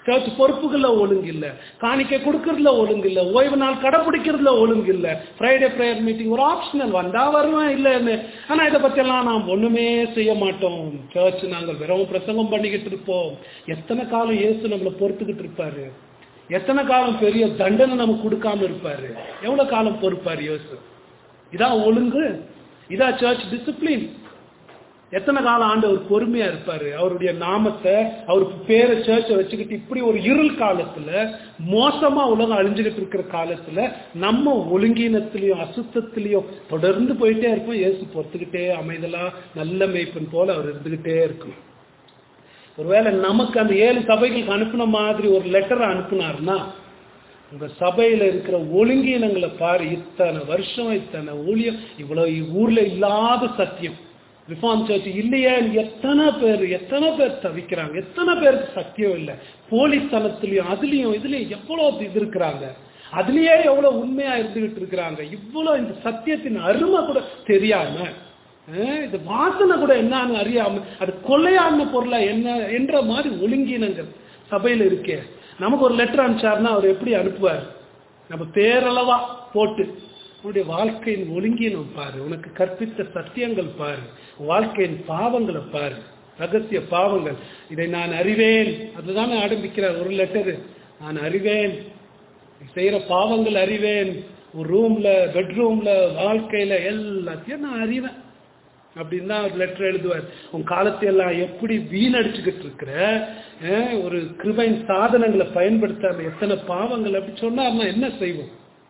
சர்ச் பொறுப்புகள்ல ஒழுங்கு இல்ல, காணிக்கை கொடுக்கறதுல ஒழுங்கு இல்ல, ஓய்வு நாள் கடைப்பிடிக்கிறதுல ஒழுங்கு இல்ல, ஃப்ரைடே ப்ரேயர் மீட்டிங் ஒரு ஆப்ஷனல், வந்தா வருவேன் இல்லைன்னு. ஆனா இதை பத்தி எல்லாம் நாம் ஒண்ணுமே செய்ய மாட்டோம். சர்ச் நாங்கள் வெறும் பிரசங்கம் பண்ணிக்கிட்டு இருப்போம். எத்தனை காலம் இயேசு நம்மளை பொறுத்துக்கிட்டு இருப்பாரு? எத்தனை காலம் பெரிய தண்டனை நமக்கு கொடுக்காம இருப்பாரு? எவ்வளவு காலம் பொறுப்பாரு இயேசு? இதான் ஒழுங்கு, இதான் சர்ச் டிசிப்ளின். எத்தனை காலம் ஆண்டவர் பொறுமையா இருப்பாரு? அவருடைய நாமத்தை, அவருக்கு பேரை சர்ச்சை வச்சுக்கிட்டு இப்படி ஒரு இருள் காலத்துல, மோசமா உலகம் அழிஞ்சுக்கிட்டு இருக்கிற காலத்துல நம்ம ஒழுங்கீனத்திலையும் அசுத்தத்திலையும் தொடர்ந்து போயிட்டே இருப்போம். இயேசு பொறுத்துக்கிட்டே அமைதலா நல்ல மேய்ப்பன் போல அவர் இருந்துகிட்டே இருக்கணும். ஒருவேளை நமக்கு அந்த 7 சபைகளுக்கு அனுப்பின மாதிரி ஒரு லெட்டரை அனுப்புனாருன்னா, உங்க சபையில இருக்கிற ஒழுங்கீனங்களை பாரு, இத்தனை வருஷம் இத்தனை ஊழியம், இவ்வளவு ஊர்ல இல்லாத சத்தியம், ரிஃபார்ம் சர்ச் இல்லையே, எத்தனை பேர் தவிக்கிறாங்க, எத்தனை பேருக்கு சத்தியம் இல்லை, போலித்தனத்திலையும் அதுலயும் இதுலயும் எவ்வளவு இது இருக்கிறாங்க, அதுலயே எவ்வளவு உண்மையா இருந்துகிட்டு இருக்கிறாங்க, இவ்வளவு இந்த சத்தியத்தின் அருமை கூட தெரியாம, இந்த வாசனை கூட என்னன்னு அறியாம, அது கொள்ளையான பொருளா என்ன என்ற மாதிரி ஒழுங்கினங்கள் சபையில இருக்கே. நமக்கு ஒரு லெட்டர் அனுப்பிச்சாருன்னா அவர் எப்படி அனுப்புவார்? நம்ம பேரளவா போட்டு உன்னுடைய வாழ்க்கையின் ஒழுங்கினம் பாரு, உனக்கு கற்பித்த சத்தியங்கள் பாரு, வாழ்க்கையின் பாவங்களை பாரு, ரகசிய பாவங்கள். இதை நான் அறிவேன், அதுதான் ஆரம்பிக்கிறார் ஒரு லெட்டரு. நான் அறிவேன், செய்யற பாவங்கள் அறிவேன், ஒரு ரூம்ல பெட்ரூம்ல வாழ்க்கையில எல்லாத்தையும் நான் அறிவேன் அப்படின்னு தான் ஒரு லெட்டர் எழுதுவார். உன் காலத்தை எல்லாம் எப்படி வீணடிச்சுக்கிட்டு இருக்கிற, ஒரு கிருபையின் சாதனங்களை பயன்படுத்தாம எத்தனை பாவங்கள் அப்படி சொன்னார்னா என்ன செய்வோம்?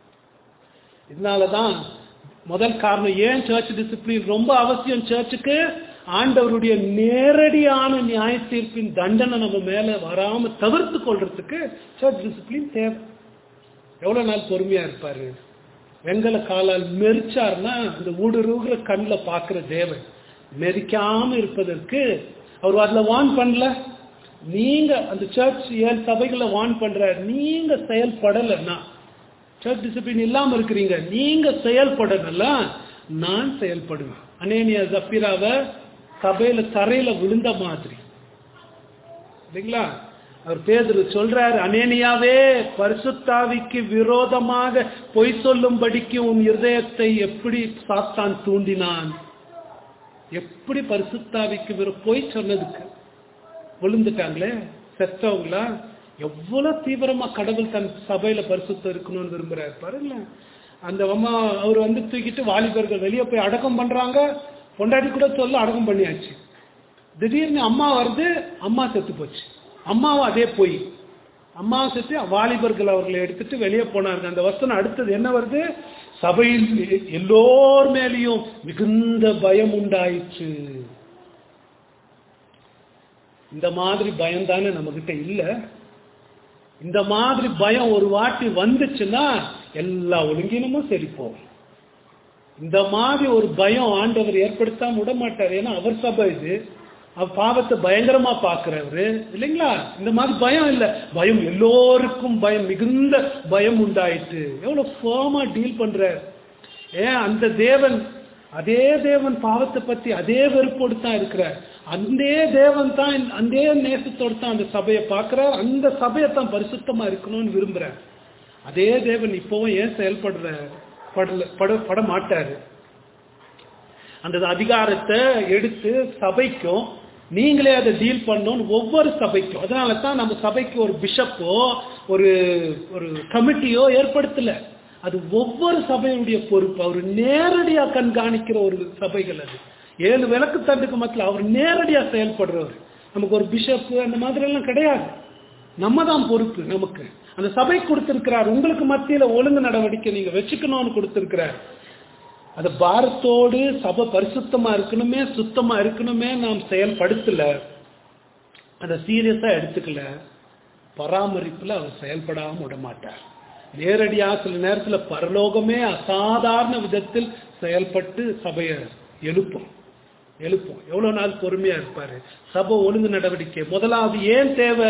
இதனாலதான் முதல் காரணம் ஏன் சர்ச் டிசிப்ளின் ரொம்ப அவசியம். சர்ச்சுக்கு ஆண்டவருடைய நேரடியான நியாய தீர்ப்பின் தண்டனை நம்ம மேல வராம தவிர்த்து கொள்றதுக்கு சர்ச் டிசிப்ளின் தேவை. எவ்வளவு நாள் பொறுமையா இருப்பாரு? வெங்கல காலால் மெரிச்சார்னா அந்த ஊடுருகிற கண்ணில் பாக்குற தேவன் மெரிக்காம இருப்பதற்கு அவர் அதுல வான் பண்ணல. நீங்க அந்த சர்ச் 7 சபைகளை வான் பண்ற, நீங்க செயல்படலைன்னா, சர்ச் டிசிப்ளின் இல்லாம இருக்கிறீங்க, நீங்க செயல்படல, நான் செயல்படுவேன். அனேனியா சப்பீராவை சபையில தரையில விழுந்த மாதிரி இல்லைங்களா? அவர் பேதுரு சொல்றாரு, அனேனியாவே, பரிசுத்தாவிக்கு விரோதமாக பொய் சொல்லும்படிக்கு உன் இருதயத்தை எப்படி சாத்தான் தூண்டினான்? எப்படி பரிசுத்தாவிக்கு பொய் சொன்னதுக்கு விழுந்துட்டாங்களே செத்தவங்களா? எவ்வளவு தீவிரமா கடவுள் தன் சபையில பரிசுத்தம் இருக்கணும்னு விரும்புறாரு பாருங்க. அந்த அம்மா அவர் தூக்கிட்டு வாலிபர்கள் வெளியே போய் அடக்கம் பண்றாங்க. பொண்டாட்டி கூட சொல்ல அடக்கம் பண்ணியாச்சு. திடீர்னு அம்மா வருது, அம்மா செத்து போச்சு. அம்மாவும் அதே போய் அம்மா செத்து வாலிபர்கள் அவர்களை எடுத்துட்டு வெளியே போனாங்க. அந்த வசனம் அடுத்தது என்ன வருது? சபையில் எல்லோர் மேலேயும் மிகுந்த பயம் உண்டாயிற்று. இந்த மாதிரி பயம் தானே நம்ம கிட்ட இல்ல. இந்த மாதிரி பயம் ஒரு வாட்டி வந்துச்சுன்னா எல்லா ஒழுங்கினமும் சரி போகும். இந்த மாதிரி ஒரு பயம் ஆண்டவர் ஏற்படுத்தாம விட மாட்டார். ஏன்னா அவர் சபை இது, அவர் பாவத்தை பயங்கரமா பாக்குறவரு இல்லைங்களா? இந்த மாதிரி பயம் இல்ல, பயம் எல்லோருக்கும் பயம், மிகுந்த பயம் உண்டாயிட்டு. எவ்வளவு ஃபர்மா டீல் பண்றார். அந்த தேவன், அதே தேவன் பாவத்தை பத்தி அதே வெறுப்போடு தான் இருக்கிறார். அந்த தேவன் தான் அந்த நேசத்தோடு தான் அந்த சபையை பார்க்கிறார். அந்த சபையை தான் பரிசுத்தமா இருக்கணும்னு விரும்புறார். அதே தேவன் இப்பவும் ஏன் செயல்பட மாட்டாரு? அந்த அதிகாரத்தை எடுத்து சபைக்கும் நீங்களே அதை டீல் பண்ணணும், ஒவ்வொரு சபைக்கும். அதனால தான் நம்ம சபைக்கு ஒரு பிஷப்போ ஒரு கமிட்டியோ ஏற்படுத்தல. அது ஒவ்வொரு சபையுடைய பொறுப்பு. அவர் நேரடியா கண்காணிக்கிற ஒரு சபைகள். அது 7 விளக்கு தண்டுக்கு மத்தியில் அவர் நேரடியா செயல்படுறவர். நமக்கு ஒரு பிஷப் அந்த மாதிரி எல்லாம் கிடையாது. நம்ம தான் பொறுப்பு. நமக்கு அந்த சபை கொடுத்திருக்கிறார். உங்களுக்கு மத்தியில ஒழுங்கு நடவடிக்கை நீங்க வச்சுக்கணும்னு கொடுத்திருக்கிறார். அது பாரத்தோடு சபை பரிசுத்தமா இருக்கணுமே, சுத்தமா இருக்கணுமே நாம் செயல்படுத்தல, அதை சீரியஸா எடுத்துக்கல, பராமரிப்புல அவர் செயல்படாம விட மாட்டார். நேரடியா சில நேரத்துல பரலோகமே அசாதாரண விதத்தில் செயல்பட்டு சபையை எழுப்பும். எவ்வளவு நாள் பொறுமையா இருப்பாரு? சபை ஒழுங்கு நடவடிக்கை முதலாவது ஏன் தேவை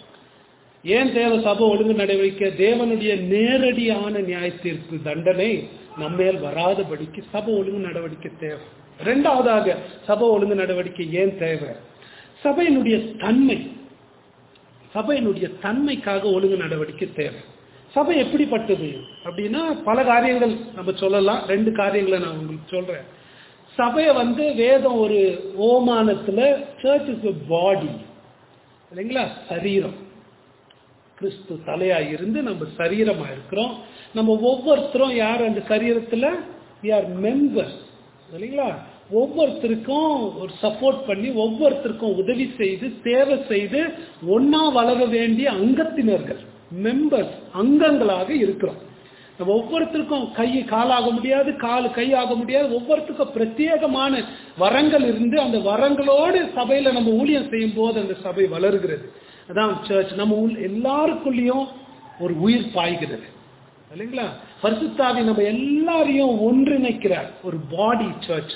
சபை ஒழுங்கு நடவடிக்கை? தேவனுடைய நேரடியான நியாய தீர்ப்பு தண்டனை நம்மேல் வராதபடிக்கு சபை ஒழுங்கு நடவடிக்கை தேவை. 2வதாக சபை ஒழுங்கு நடவடிக்கை ஏன் தேவை? சபையினுடைய தன்மை, சபையினுடைய தன்மைக்காக ஒழுங்கு நடவடிக்கை தேவை. சபை எப்படிப்பட்டது அப்படின்னா பல காரியங்கள் நம்ம சொல்லலாம். 2 காரியங்களை நான் உங்களுக்கு சொல்றேன். சபையை வேதம் ஒரு ஓமானத்துல சர்ச் இஸ் a பாடி இல்லைங்களா, சரீரம். கிறிஸ்து தலையா இருந்து நம்ம சரீரமா இருக்கிறோம். நம்ம ஒவ்வொருத்தரும் யார் அந்த சரீரத்துல we are members இல்லைங்களா. ஒவ்வொருத்தருக்கும் ஒரு சப்போர்ட் பண்ணி ஒவ்வொருத்தருக்கும் உதவி செய்து சேவை செய்து ஒன்னா வளர வேண்டிய அங்கத்தினர்கள், மெம்பர்ஸ், அங்கங்களாக இருக்கிறோம். நம்ம ஒவ்வொருத்தருக்கும் கை காலாக முடியாது, கால் கை ஆக முடியாது. ஒவ்வொருத்தருக்கும் பிரத்யேகமான வரங்கள் இருந்து அந்த வரங்களோடு சபையில நம்ம ஊழியம் செய்யும் போது அந்த சபை வளர்கிறது. அதான் சர்ச். நம்ம எல்லாருக்குள்ளேயும் ஒரு உயிர் பாய்கிறது இல்லைங்களா. பரிசுத்தாவி நம்ம எல்லாரையும் ஒன்றிணைக்கிறார். ஒரு பாடி சர்ச்.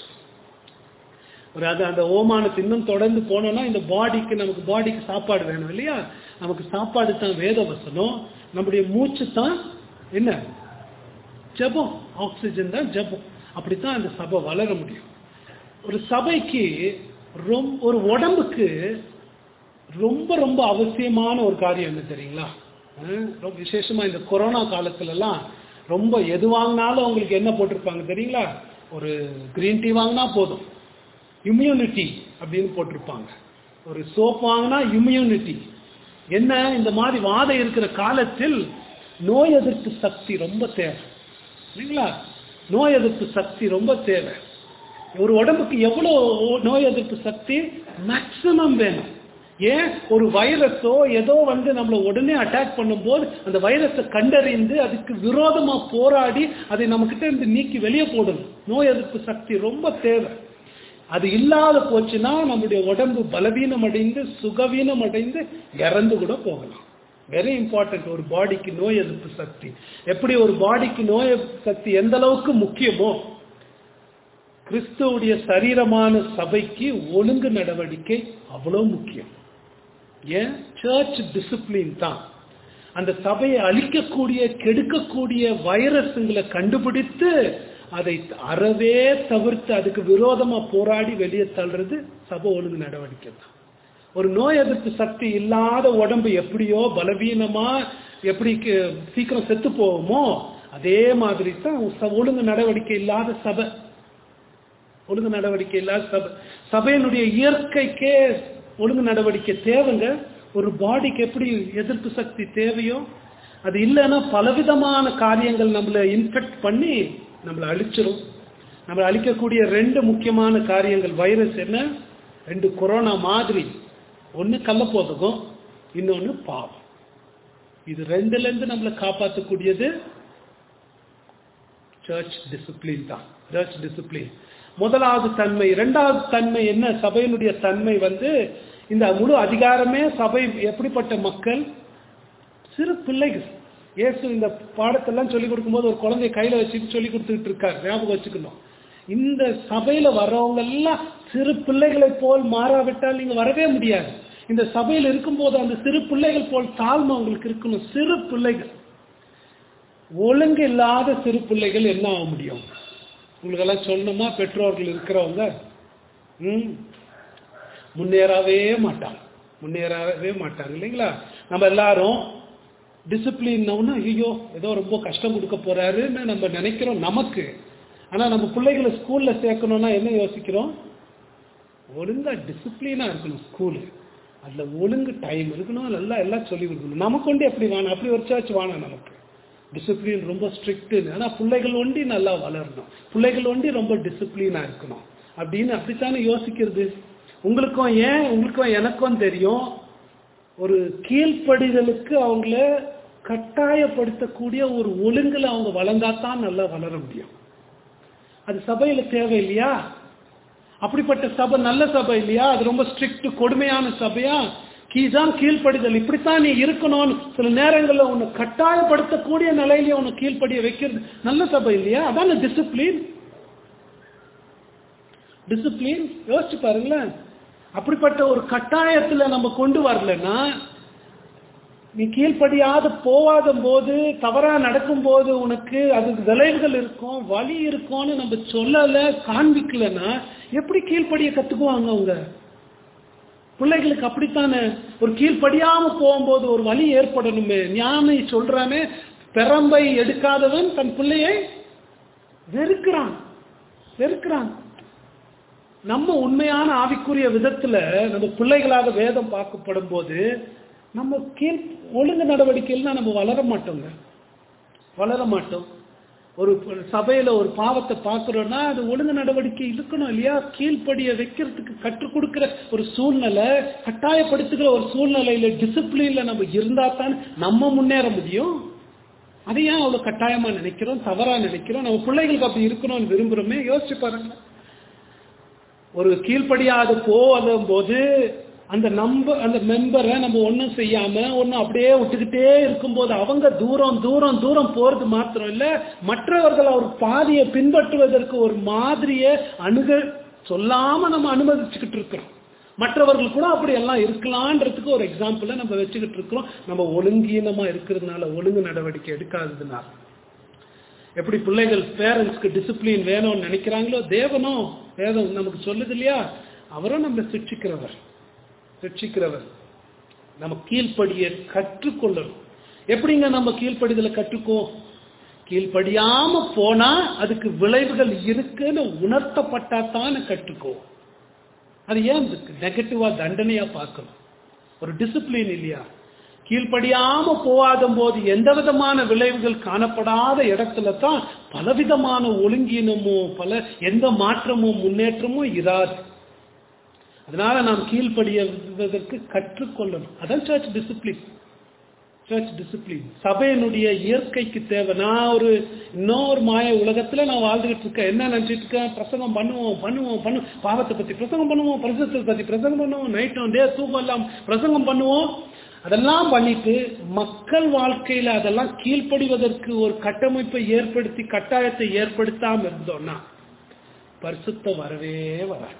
அந்த ஓமானத்தை இன்னும் தொடர்ந்து போனோம்னா இந்த நமக்கு பாடிக்கு சாப்பாடு வேணும் இல்லையா. நமக்கு சாப்பாடு தான் வேத வசனம். நம்முடைய மூச்சு தான் என்ன, ஜெபம். ஆக்சிஜன் தான் ஜெபம். அப்படித்தான் அந்த சபை வளர முடியும். ஒரு சபைக்கு ஒரு உடம்புக்கு ரொம்ப ரொம்ப அவசியமான ஒரு காரியம் என்ன தெரியுங்களா. ரொம்ப விசேஷமா இந்த கொரோனா காலத்துல எல்லாம் ரொம்ப எது வாங்கினாலும் அவங்களுக்கு என்ன போட்டிருப்பாங்க தெரியுங்களா. ஒரு கிரீன் டீ வாங்கினா போதும், இம்யூனிட்டி அப்படின்னு போட்டிருப்பாங்க. ஒரு சோப் வாங்கினா இம்யூனிட்டி. என்ன, இந்த மாதிரி வாதம் இருக்கிற காலத்தில் நோய் எதிர்ப்பு சக்தி ரொம்ப தேவை இல்லைங்களா. நோய் எதிர்ப்பு சக்தி ரொம்ப தேவை. ஒரு உடம்புக்கு எவ்வளவு நோய் எதிர்ப்பு சக்தி மேக்சிமம் வேணும். ஏன், ஒரு வைரஸோ ஏதோ நம்மளை உடனே அட்டாக் பண்ணும்போது அந்த வைரஸை கண்டறிந்து அதுக்கு விரோதமா போராடி அதை நம்ம கிட்ட இருந்து நீக்கி வெளியே போடணும். நோய் எதிர்ப்பு சக்தி ரொம்ப தேவை. அது இல்லாத போச்சுன்னா நம்முடைய உடம்பு பலவீனம் அடைந்து சுகவீனம் அடைந்து இறந்து கூட போகலாம். வெரி இம்பார்ட்டன்ட் ஒரு பாடிக்கு நோய் எதிர்ப்பு சக்தி. எப்படி ஒரு பாடிக்கு நோய் எதிர்ப்பு சக்தி எந்த அளவுக்கு முக்கியமோ, கிறிஸ்துவுடைய சரீரமான சபைக்கு ஒழுங்கு நடவடிக்கை அவ்வளவு முக்கியம். ஏன், சர்ச் டிசிப்ளின் தான் அந்த சபையை அழிக்கக்கூடிய கெடுக்கக்கூடிய வைரஸ்களை கண்டுபிடித்து அதை அறவே தவிர்த்து அதுக்கு விரோதமா போராடி வெளியே தள்ளுறது சபை ஒழுங்கு நடவடிக்கை தான். ஒரு நோய் எதிர்ப்பு சக்தி இல்லாத உடம்பு எப்படியோ பலவீனமா எப்படி சீக்கிரம் செத்து போவோமோ அதே மாதிரி தான் ஒழுங்கு நடவடிக்கை இல்லாத சபை. ஒழுங்கு நடவடிக்கை இல்லாத சபை. சபையினுடைய இயற்கைக்கே ஒழுங்கு நடவடிக்கை தேவைங்க. ஒரு பாடிக்கு எப்படி எதிர்ப்பு சக்தி தேவையோ அது இல்லைன்னா பலவிதமான காரியங்கள் நம்மளை இன்ஃபெக்ட் பண்ணி நம்மளை அழிச்சிரும். நம்மளை அழிக்கக்கூடிய 2 முக்கியமான காரியங்கள் வைரஸ் என்ன, 2 கொரோனா மாதிரி. ஒன்று கள்ளப்போதகம், இன்னொன்று பாவம். இது 2ல இருந்து நம்மளை காப்பாற்றக்கூடியது சர்ச் டிசிப்ளின் தான். சர்ச் டிசிப்ளின் முதலாவது தன்மை. 2வது தன்மை என்ன, சபையினுடைய தன்மை இந்த முழு அதிகாரமே சபை எப்படிப்பட்ட மக்கள், சிறு பிள்ளைகள். இயேசு இந்த பாடத்தெல்லாம் சொல்லிக் கொடுக்கும்போது ஒரு குழந்தைய கையில வச்சுட்டு சொல்லி கொடுத்துட்டு இருக்காரு. ஞாபகம் வச்சுக்கணும். இந்த சபையில வர்றவங்க எல்லாம் சிறு பிள்ளைகளை போல் மாறாவிட்டால் நீங்க வரவே முடியாது. இந்த சபையில் இருக்கும்போது அந்த சிறு பிள்ளைகள் போல் தாழ்மை உங்களுக்கு இருக்கணும். சிறு பிள்ளைகள், ஒழுங்கு இல்லாத சிறு பிள்ளைகள் என்ன ஆக முடியும்? உங்களுக்கு எல்லாம் சொல்லணுமா, பெற்றோர்கள் இருக்கிறவங்க முன்னேறவே மாட்டாங்க இல்லைங்களா. நம்ம எல்லாரும் டிசிப்ளின்னா ஐயோ ஏதோ ரொம்ப கஷ்டம் கொடுக்க போறாருன்னு நம்ம நினைக்கிறோம் நமக்கு. ஆனா நம்ம பிள்ளைகளை ஸ்கூல்ல சேர்க்கணும்னா என்ன யோசிக்கிறோம், ஒழுங்கா டிசிப்ளினா இருக்கணும். ஸ்கூலு அதுல ஒழுங்கு டைம் இருக்கணும், நல்லா எல்லாம் சொல்லி கொடுக்கணும். நமக்கு ஒண்டி எப்படி வேணும், அப்படி ஒரு சர்ச் வேணும் நமக்கு. டிசிப்ளின் ரொம்ப ஸ்ட்ரிக்ட். ஆனா பிள்ளைகள் ஒண்டி நல்லா வளரணும், பிள்ளைகள் ஒண்டி ரொம்ப டிசிப்ளினா இருக்கணும் அப்படின்னு அப்படித்தானே யோசிக்கிறது. உங்களுக்கும் எனக்கும் தெரியும், ஒரு கீழ்ப்படிதலுக்கு அவங்கள கட்டாயப்படுத்தக்கூடிய ஒரு ஒழுங்குல அவங்க வளர்ந்தாத்தான் நல்லா வளர முடியும். அது சபையில தேவை இல்லையா? அப்படிப்பட்ட சபை நல்ல சபை இல்லையா? அது ரொம்ப ஸ்ட்ரிக்ட் கொடுமையான சபையா? கீழ்தான் கீழ்ப்படிதல், இப்படித்தான் நீ இருக்கணும்னு சில நேரங்களில் உன்னை கட்டாயப்படுத்தக்கூடிய நிலையிலேயே உன்னை கீழ்ப்படிய வைக்கிறது நல்ல சபை இல்லையா? அதான டிசிப்ளின். டிசிப்ளின் யோசிச்சு பாருங்களேன். அப்படிப்பட்ட ஒரு கட்டாயத்துல நம்ம கொண்டு வரலன்னா, நீ கீழ்ப்படியாத போவாத போது, தவறா நடக்கும் போது உனக்கு அதுக்கு விளைவுகள் இருக்கும், வலி இருக்கும்னு நம்ம சொல்லல, காண்பிக்கலன்னா எப்படி கீழ்ப்படிய கத்துக்குவாங்க அவங்க? பிள்ளைகளுக்கு அப்படித்தானே. ஒரு கீழ்ப்படியாம போகும்போது ஒரு வலி ஏற்படணுமே. ஞானி சொல்றானே, பெரம்பை எடுக்காதவன் தன் பிள்ளையை வெறுக்கிறான். நம்ம உண்மையான ஆவிக்குரிய விதத்துல நம்ம பிள்ளைகளாக வேதம் பார்க்கப்படும் போது நம்ம ஒழுங்கு நடவடிக்கையில் நம்ம வளர மாட்டோம். ஒரு சபையில ஒரு பாவத்தை பார்க்கிறோம்னா அது ஒழுங்கு நடவடிக்கை இருக்கணும் இல்லையா? கீழ்ப்படிய வைக்கிறதுக்கு கற்றுக் கொடுக்கிற ஒரு சூழ்நிலை, கட்டாயப்படுத்துகிற ஒரு சூழ்நிலையில டிசிப்ளின்ல நம்ம இருந்தா தான் நம்ம முன்னேற முடியும். அதை ஏன் அவ்வளவு கட்டாயமா நினைக்கிறோம், தவறா நினைக்கிறோம்? நம்ம பிள்ளைகளுக்கு அப்படி இருக்கணும்னு விரும்புறோமே. யோசிச்சு பாருங்க. ஒரு கீழ்ப்படியாத போது அந்த மெம்பரை நம்ம ஒன்றும் செய்யாம ஒன்னும் அப்படியே விட்டுக்கிட்டே இருக்கும்போது அவங்க தூரம் போறது மாத்திரம் இல்ல, மற்றவர்கள் அவர் பாதையை பின்பற்றுவதற்கு ஒரு மாதிரியை சொல்லாம நம்ம அனுமதிச்சுக்கிட்டு இருக்கிறோம். மற்றவர்கள் கூட அப்படி எல்லாம் இருக்கலான்றதுக்கு ஒரு எக்ஸாம்பிள நம்ம வச்சுக்கிட்டு இருக்கிறோம். நம்ம ஒழுங்கீனமா இருக்கிறதுனால, ஒழுங்கு நடவடிக்கை எடுக்காததுனால. எப்படி பிள்ளைகள் பேரண்ட்ஸ்க்கு டிசிப்ளின் வேணும்னு நினைக்கிறாங்களோ, வேதம் நமக்கு சொல்லுது இல்லையா, அவரும் நம்ம சிட்சிக்கிறவர். நம்ம கீழ்ப்படிய கற்றுக்கொள்ளணும். எப்படிங்க நம்ம கீழ்ப்படிதலை கற்றுக்கோம்? கீழ்ப்படியாம போனா அதுக்கு விளைவுகள் இருக்குன்னு உணர்த்தப்பட்டா தான் கற்றுக்கோம். அது ஏன் நெகட்டிவா தண்டனையா பார்க்கணும்? ஒரு டிசிப்ளின் இல்லையா? கீழ்ப்படியாம போகாத போது எந்த விதமான விளைவுகள் காணப்படாத இடத்துல தான் பலவிதமான ஒழுங்கீனமும் எந்த மாற்றமும் முன்னேற்றமும் இராது. அதனால நாம் கீழ்ப்படியதற்கு கற்றுக்கொள்ளணும். அதான் சர்ச் டிசிப்ளின். சபையினுடைய இயற்கைக்கு தேவை. நான் இன்னொரு மாய உலகத்துல நான் வாழ்ந்துகிட்டு இருக்கேன். என்ன நினைச்சிட்டு இருக்கேன்? பிரசங்கம் பண்ணுவோம், பாவத்தை பத்தி பிரசங்கம் பண்ணுவோம், பரிசுத்தத்தை பத்தி பிரசங்கம் பண்ணுவோம், நைட்டும் டே தூக்கம் எல்லாம் பிரசங்கம் பண்ணுவோம். அதெல்லாம் பண்ணிட்டு மக்கள் வாழ்க்கையில அதெல்லாம் கீழ்ப்படிவதற்கு ஒரு கட்டமைப்பை ஏற்படுத்தி கட்டாயத்தை ஏற்படுத்தாம இருந்தோம்னா பரிசுத்தம் வரவே வராது.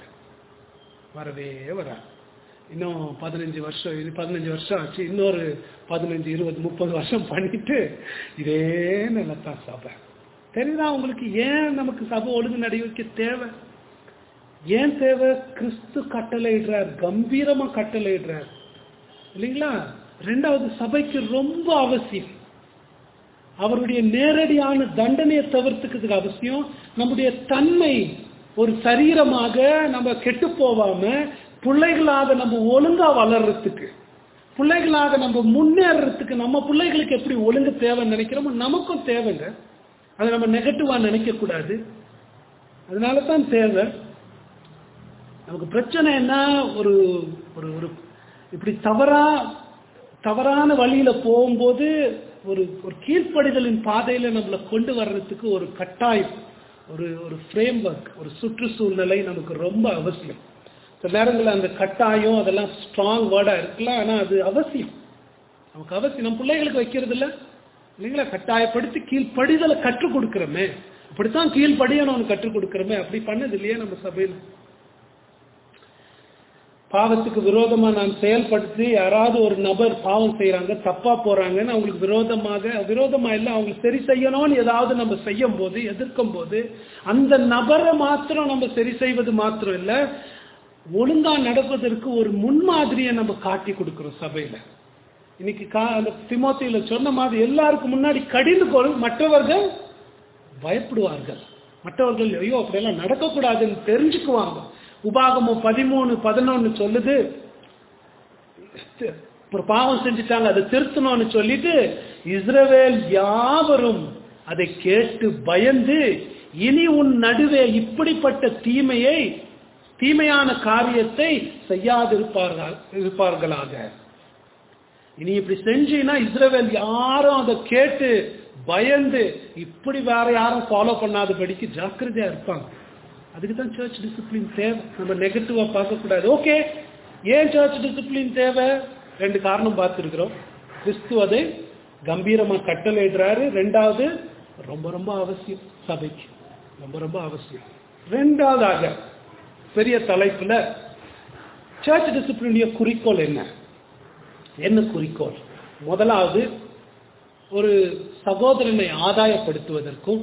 இன்னும் 15 வருஷம் ஆச்சு. இன்னொரு 15, 20, 30 வருஷம் பண்ணிட்டு இதே நிலத்தான் சபை. தெரியுதா உங்களுக்கு ஏன் நமக்கு சபை ஒழுங்கு நடவடிக்கை தேவை? ஏன் தேவை? கிறிஸ்து கட்டளையிடுறார், கம்பீரமா கட்டளையிடுறார் இல்லைங்களா? ரெண்டாவது, சபைக்கு ரொம்ப அவசியம். அவருடைய நேரடியான தண்டனையை தவிர்த்துக்கிறதுக்கு அவசியம். நம்முடைய தன்மை ஒரு சரீரமாக நம்ம கெட்டு போவாம பிள்ளைகளாக நம்ம ஒழுங்கா வளர்றதுக்கு, பிள்ளைகளாக நம்ம முன்னேறதுக்கு, நம்ம பிள்ளைகளுக்கு எப்படி ஒழுங்கு தேவைன்னு நினைக்கிறோமோ நமக்கும் தேவைங்க. அதை நம்ம நெகட்டிவா நினைக்க கூடாது. அதனால தான் தேவை. நமக்கு பிரச்சனை என்ன? ஒரு ஒரு இப்படி தவறான வழியில போகும்போது ஒரு கீழ்ப்படிதலின் பாதையில நம்மளை கொண்டு வர்றதுக்கு ஒரு கட்டாயம், ஒரு ஃப்ரேம் ஒர்க், ஒரு சுற்றுச்சூழ்நிலை நமக்கு ரொம்ப அவசியம். சில நேரங்களில் அந்த கட்டாயம் அதெல்லாம் ஸ்ட்ராங் வேர்டா இருக்கலாம், ஆனா அது அவசியம், நமக்கு அவசியம். நம்ம பிள்ளைகளுக்கு வைக்கிறது இல்லைங்களா? கட்டாயப்படுத்தி கீழ்ப்படிதலை கற்றுக் கொடுக்கிறோமே, அப்படித்தான் கீழ்ப்படியணும்னு கற்றுக் கொடுக்கிறோமே, அப்படி பண்ணது இல்லையே நம்ம சபையில். பாவத்துக்கு விரோதமா நான் செயல்படுத்தி யாராவது ஒரு நபர் பாவம் செய்யறாங்க, தப்பா போறாங்கன்னு அவங்களுக்கு விரோதமா இல்லை, அவங்களுக்கு சரி செய்யணும்னு ஏதாவது நம்ம செய்யும் போது, எதிர்க்கும் போது அந்த நபரை மாத்திரம் நம்ம சரி செய்வது மாத்திரம் இல்லை, ஒழுங்கா நடப்பதற்கு ஒரு முன்மாதிரியை நம்ம காட்டி கொடுக்கிறோம் சபையில. இன்னைக்கு அந்த திமோத்தியில சொன்ன மாதிரி எல்லாருக்கும் முன்னாடி கடிந்து கொள், மற்றவர்கள் பயப்படுவார்கள், மற்றவர்கள் ஐயோ அப்படியெல்லாம் நடக்கக்கூடாதுன்னு தெரிஞ்சுக்குவாங்க. உபாகமம் 13:11 சொல்லுது, பாவம் செஞ்சுட்டாங்க அதை திருத்தணும்னு சொல்லிட்டு இஸ்ரவேல் யாவரும் அதை கேட்டு பயந்து இனி உன் நடுவே இப்படிப்பட்ட தீமையான காரியத்தை செய்யாதிருப்பார்களாக. இனி இப்படி செஞ்சீங்கன்னா இஸ்ரவேல் யாரும் அதை கேட்டு பயந்து இப்படி வேற யாரும் ஃபாலோ பண்ணாதபடிக்கு ஜாக்கிரதையா இருப்பாங்க. அதுக்கு தான் சர்ச் டிசிப்ளின் தேவை. நம்ம நெகட்டிவா பார்க்க கூடாது. ஓகே, ஏன் சர்ச் டிசிப்ளின் தேவை? 2 காரணம் பார்த்துருக்கிறோம். கிறிஸ்து அதை கம்பீரமா கட்டளையிடுறாரு. 2வது ரொம்ப அவசியம், சபைக்கு ரொம்ப அவசியம். 2வதாக பெரிய தலைப்புல சர்ச் டிசிப்ளினுடைய குறிக்கோள் என்ன குறிக்கோள்? முதலாவது, ஒரு சகோதரனை ஆதாயப்படுத்துவதற்கும்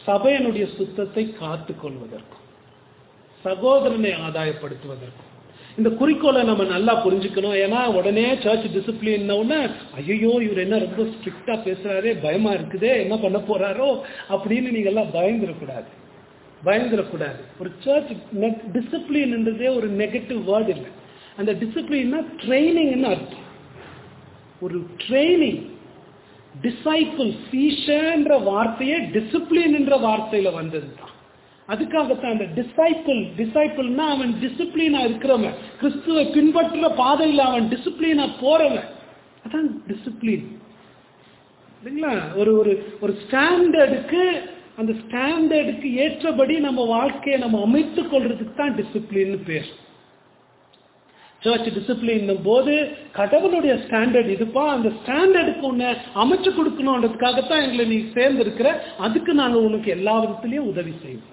சபையினுடைய சுத்தத்தை காத்துக் கொள்வதற்கும். சகோதரனை ஆதாயப்படுத்துவதற்கும் இந்த குறிக்கோளை நம்ம நல்லா புரிஞ்சுக்கணும். ஏன்னா உடனே சர்ச் டிசிப்ளின் உடனே ஐயோ இவர் என்ன ரொம்ப ஸ்ட்ரிக்டா பேசுறாரே, பயமா இருக்குதே, என்ன பண்ண போறாரோ அப்படின்னு நீங்க எல்லாம் பயந்துடக்கூடாது. ஒரு சர்ச் டிசிப்ளின்ன்றதே ஒரு நெகட்டிவ் வேர்டு இல்லை. அந்த டிசிப்ளின்னா ட்ரைனிங்னு அர்த்தம். ஒரு ட்ரைனிங். டிசைபிள் சீஷன்ற வார்த்தையே டிசிப்ளின் என்ற வார்த்தையில வந்தது தான். அதுக்காகத்தான் அந்த டிசைபிள்னா அவன் டிசிப்ளினா இருக்கிறவன், கிறிஸ்துவை பின்பற்றுற பாதையில் அவன் டிசிப்ளினா போறவன், அதான் டிசிப்ளின் இல்லைங்களா? ஒரு ஸ்டாண்டர்டுக்கு, அந்த ஸ்டாண்டர்டுக்கு ஏற்றபடி நம்ம வாழ்க்கையை நம்ம அமைத்துக் கொள்றதுக்கு தான் டிசிப்ளின் பேர். சர்ச் டிசிப்ளின் போது கடவுளுடைய ஸ்டாண்டர்ட் இதுப்பா, அந்த ஸ்டாண்டர்டுக்கு உன்னை அமைச்சு கொடுக்கணுன்றதுக்காகத்தான் எங்களை நீ சேர்ந்து இருக்கிற, அதுக்கு நாங்கள் உனக்கு எல்லா விதத்திலையும் உதவி செய்வோம்.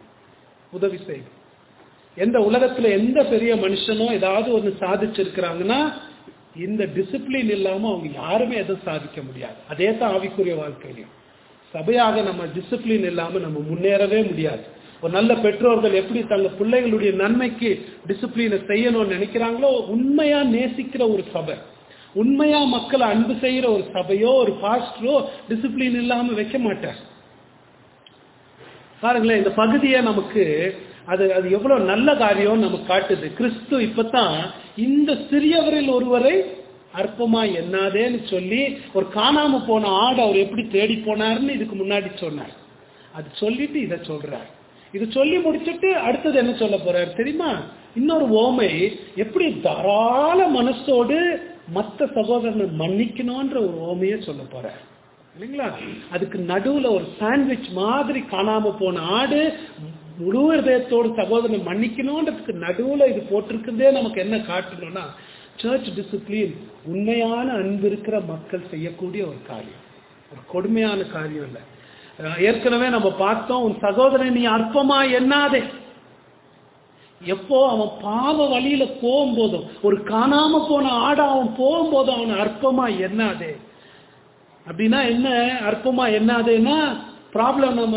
எந்த உலகத்துல எந்த பெரிய மனுஷனோ ஏதாவது ஒன்று சாதிச்சிருக்கிறாங்கன்னா இந்த டிசிப்ளின் இல்லாம அவங்க யாருமே எதுவும் சாதிக்க முடியாது. அதே தான் ஆவிக்குரிய வாழ்க்கையிலையும் சபையாக நம்ம டிசிப்ளின் இல்லாம நம்ம முன்னேறவே முடியாது. ஒரு நல்ல பெற்றோர்கள் எப்படி தங்க பிள்ளைகளுடைய நன்மைக்கு டிசிப்ளினை செய்யணும்னு நினைக்கிறாங்களோ, உண்மையா நேசிக்கிற ஒரு சபை, உண்மையா மக்களை அன்பு செய்யற ஒரு சபையோ ஒரு பாஸ்டரோ டிசிப்ளின் இல்லாம வைக்க மாட்டார். பாருங்களேன், இந்த பகுதியை நமக்கு அது எவ்வளவு நல்ல காரியம் நமக்கு காட்டுது. கிறிஸ்து இப்பதான் இந்த சிறியவரில் ஒருவரை அற்பமா எண்ணாதேன்னு சொல்லி ஒரு காணாம போன ஆடு அவர் எப்படி தேடி போனார்னு இதுக்கு முன்னாடி சொன்னார். அது சொல்லிட்டு இதை சொல்றார். இது சொல்லி முடிச்சுட்டு அடுத்தது என்ன சொல்ல போறாரு தெரியுமா? இன்னொரு ஓமை, எப்படி தாராள மனசோடு மற்ற சகோதரனை மன்னிக்கணும்ன்ற ஒரு ஓமையை சொல்ல போறார் இல்லைங்களா? அதுக்கு நடுவுல ஒரு சாண்ட்விச் மாதிரி காணாம போன ஆடு முழு இதயத்தோடு சகோதரனை மன்னிக்கணும்ன்றதுக்கு நடுவுல இது போட்டிருக்கிறதே நமக்கு என்ன காட்டணும்னா, சர்ச் டிசிப்ளின் உண்மையான அன்பு இருக்கிற மக்கள் செய்யக்கூடிய ஒரு காரியம், ஒரு கொடுமையான காரியம் இல்லை. ஏற்கனவே நம்ம பார்த்தோம், உன் சகோதரன் நீ அற்பமா எண்ணாதே. எப்போ அவன் பாவ வழியில போகும்போதும், ஒரு காணாம போன ஆடா அவன் போகும்போதும் அவனை அற்பமா எண்ணாதே. அப்படின்னா என்ன அற்பமா எண்ணாதேன்னா, ப்ராப்ளம் நம்ம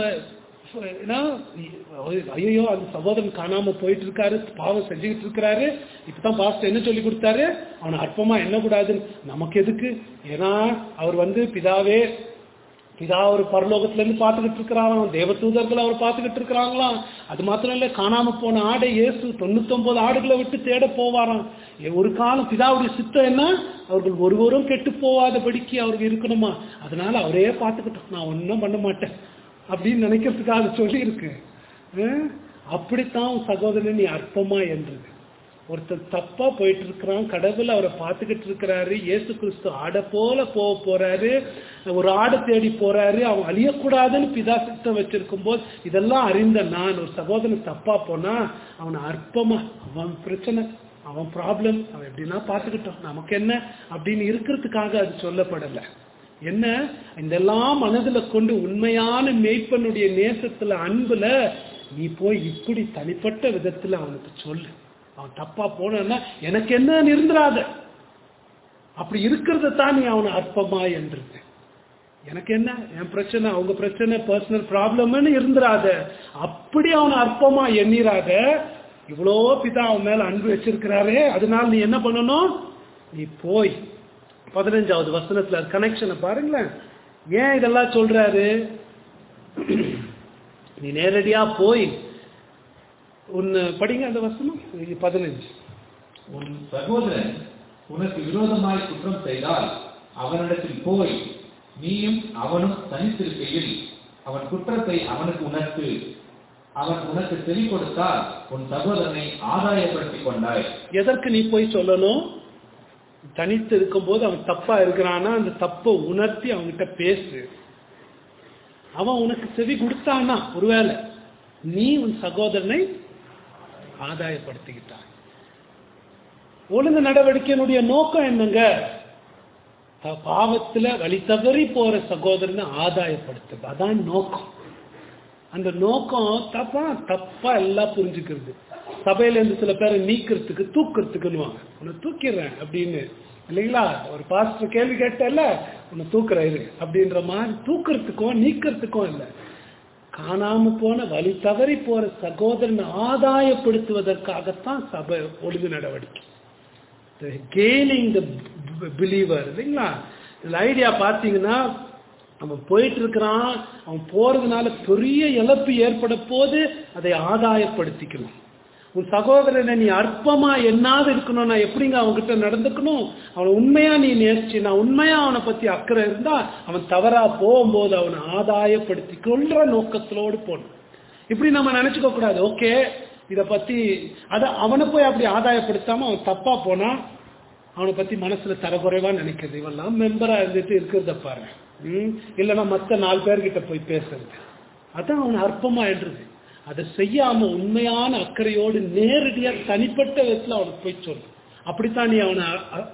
ஐயோ அந்த சகோதரன் காணாம போயிட்டு இருக்காரு, பாவம் செஞ்சுக்கிட்டு இருக்கிறாரு, இப்பதான் பாஸ்டர் என்ன சொல்லி கொடுத்தாரு, அவனை அற்பமா எண்ணக்கூடாதுன்னு. நமக்கு எதுக்கு? ஏன்னா அவர் பிதா ஒரு பரலோகத்துல இருந்து பார்த்துக்கிட்டு இருக்கிறாராம், தேவதூதர்கள் அவர் பார்த்துக்கிட்டு இருக்கிறாங்களாம். அது மாத்திரம் இல்ல, காணாம போன ஆடை இயேசு 99 ஆடுகளை விட்டு தேட போவாராம். ஒரு காலம் பிதாவுடைய சித்தம் என்ன, அவர்கள் ஒருவரும் கெட்டு போவாதபடிக்கு அவருக்கு இருக்கணுமா, அதனால அவரே பார்த்துக்கிட்டோம், நான் ஒன்னும் பண்ண மாட்டேன் அப்படின்னு நினைக்கிறதுக்காக சொல்லி இருக்கு. அப்படித்தான் சகோதரன் நீ அற்பமா என்றது. ஒருத்தர் தப்பா போயிட்டு இருக்கிறான், கடவுள் அவரை பார்த்துக்கிட்டு இருக்கிறாரு, இயேசு கிறிஸ்து ஆடை போல போறாரு, ஒரு ஆடை தேடி போறாரு, அவன் அழியக்கூடாதுன்னு பிதா சித்தம் வச்சிருக்கும் போது இதெல்லாம் அறிந்த நான் ஒரு சகோதரன் தப்பா போனா அவனை அற்பமா, அவன் பிரச்சனை, அவன் ப்ராப்ளம், அவன் எப்படின்னா பார்த்துக்கிட்டோம், நமக்கு என்ன அப்படின்னு இருக்கிறதுக்காக அது சொல்லப்படலை. என்ன, இதெல்லாம் மனதுல கொண்டு உண்மையான மேய்ப்பனுடைய நேசத்துல அன்புல நீ போய் இப்படி தனிப்பட்ட விதத்துல அவனுக்கு சொல்லு. அவன் தப்பா போனா எனக்கு என்ன இருந்துராத, அப்படி இருக்கிறத தான் நீ அவனை அற்பமா என்றது. எனக்கு என்ன, என் பிரச்சனை அவங்க பிரச்சனை, பர்சனல் ப்ராப்ளம்னு இருந்துராத, அப்படி அவனை அற்பமா எண்ணிராத. இவ்வளோ பிதா அவன் மேல அன்பு வச்சிருக்கிறாரே, அதனால நீ என்ன பண்ணணும், நீ போய் 15வது வசனத்துல கனெக்ஷனை பாருங்களேன். ஏன் இதெல்லாம் சொல்றாரு? நீ நேரடியா போய் உன்னை படிங்க அந்த வசனம் 15. உன் சகோதரன் உனக்கு விரோதமாய் குற்றம் செய்தால் அவனிடத்தில் போய் நீயும் அவனும் தனித்திருக்கையில் அவன் குற்றத்தை அவனுக்கு உணர்த்து. அவன் உனக்கு செவி கொடுத்தால் உன் சகோதரனை ஆதாயப்படுத்திக் கொண்டாய். எதற்கு நீ போய் சொல்லணும்? தனித்து இருக்கும் போது அவன் தப்பா இருக்கிறானா அந்த தப்பை உணர்த்தி அவன்கிட்ட பேசு. அவன் உனக்கு செவி கொடுத்தானா, ஒருவேளை நீ உன் சகோதரனை ஆதாயப்படுத்திக்கிட்டான். ஒழுங்கு நடவடிக்கையினுடைய நோக்கம் என்னங்க? பாவத்துல வழி தவறி போற சகோதரனை ஆதாயப்படுத்து, அதான் நோக்கம். அந்த நோக்கம் தப்பா எல்லாம் புரிஞ்சுக்கிறது. சபையில இருந்து சில பேரை நீக்கிறதுக்கு தூக்கிறதுக்குன்னுவாங்க, உன்னை தூக்கிறேன் அப்படின்னு இல்லைங்களா? ஒரு பாஸ்டர் கேள்வி கேட்டல, உன்னை தூக்குறாரு அப்படின்ற மாதிரி தூக்கிறதுக்கும் நீக்கிறதுக்கும் இல்லை. காணாம போன வழி தவறி போற சகோதரனை ஆதாயப்படுத்துவதற்காகத்தான் சபை ஒழுங்கு நடவடிக்கை. கெய்னிங் த பிலீவர் இல்லைங்களா. இந்த ஐடியா பார்த்தீங்கன்னா, அவன் போயிட்டு இருக்கிறான், அவன் போறதுனால பெரிய இழப்பு ஏற்பட போது அதை ஆதாயப்படுத்திக்கணும். உன் சகோதரனை நீ அற்பமா என்னாவது இருக்கணும், நான் எப்படிங்க அவன்கிட்ட நடந்துக்கணும், அவனை உண்மையா நீ நேசிச்சு, நான் உண்மையா அவனை பத்தி அக்கறை இருந்தா அவன் தவறா போகும்போது அவனை ஆதாயப்படுத்தி கொள்ற நோக்கத்திலோடு போகணும். இப்படி நம்ம நினைச்சுக்க கூடாது. ஓகே, இதை பத்தி அவனை போய் அப்படி ஆதாயப்படுத்தாம அவன் தப்பா போனா அவனை பத்தி மனசுல தரக்குறைவா நினைக்கிறது, இவெல்லாம் மெம்பரா இருந்துட்டு இருக்கிறத பாரு, இல்லைன்னா மற்ற 4 பேர்கிட்ட போய் பேசுறது, அதான் அவன் அற்பமா என்றது. அதை செய்யாம உண்மையான அக்கறையோடு நேரடியா தனிப்பட்ட விதத்துல அவனுக்கு போய் சொல்லு. அப்படித்தான் நீ அவனை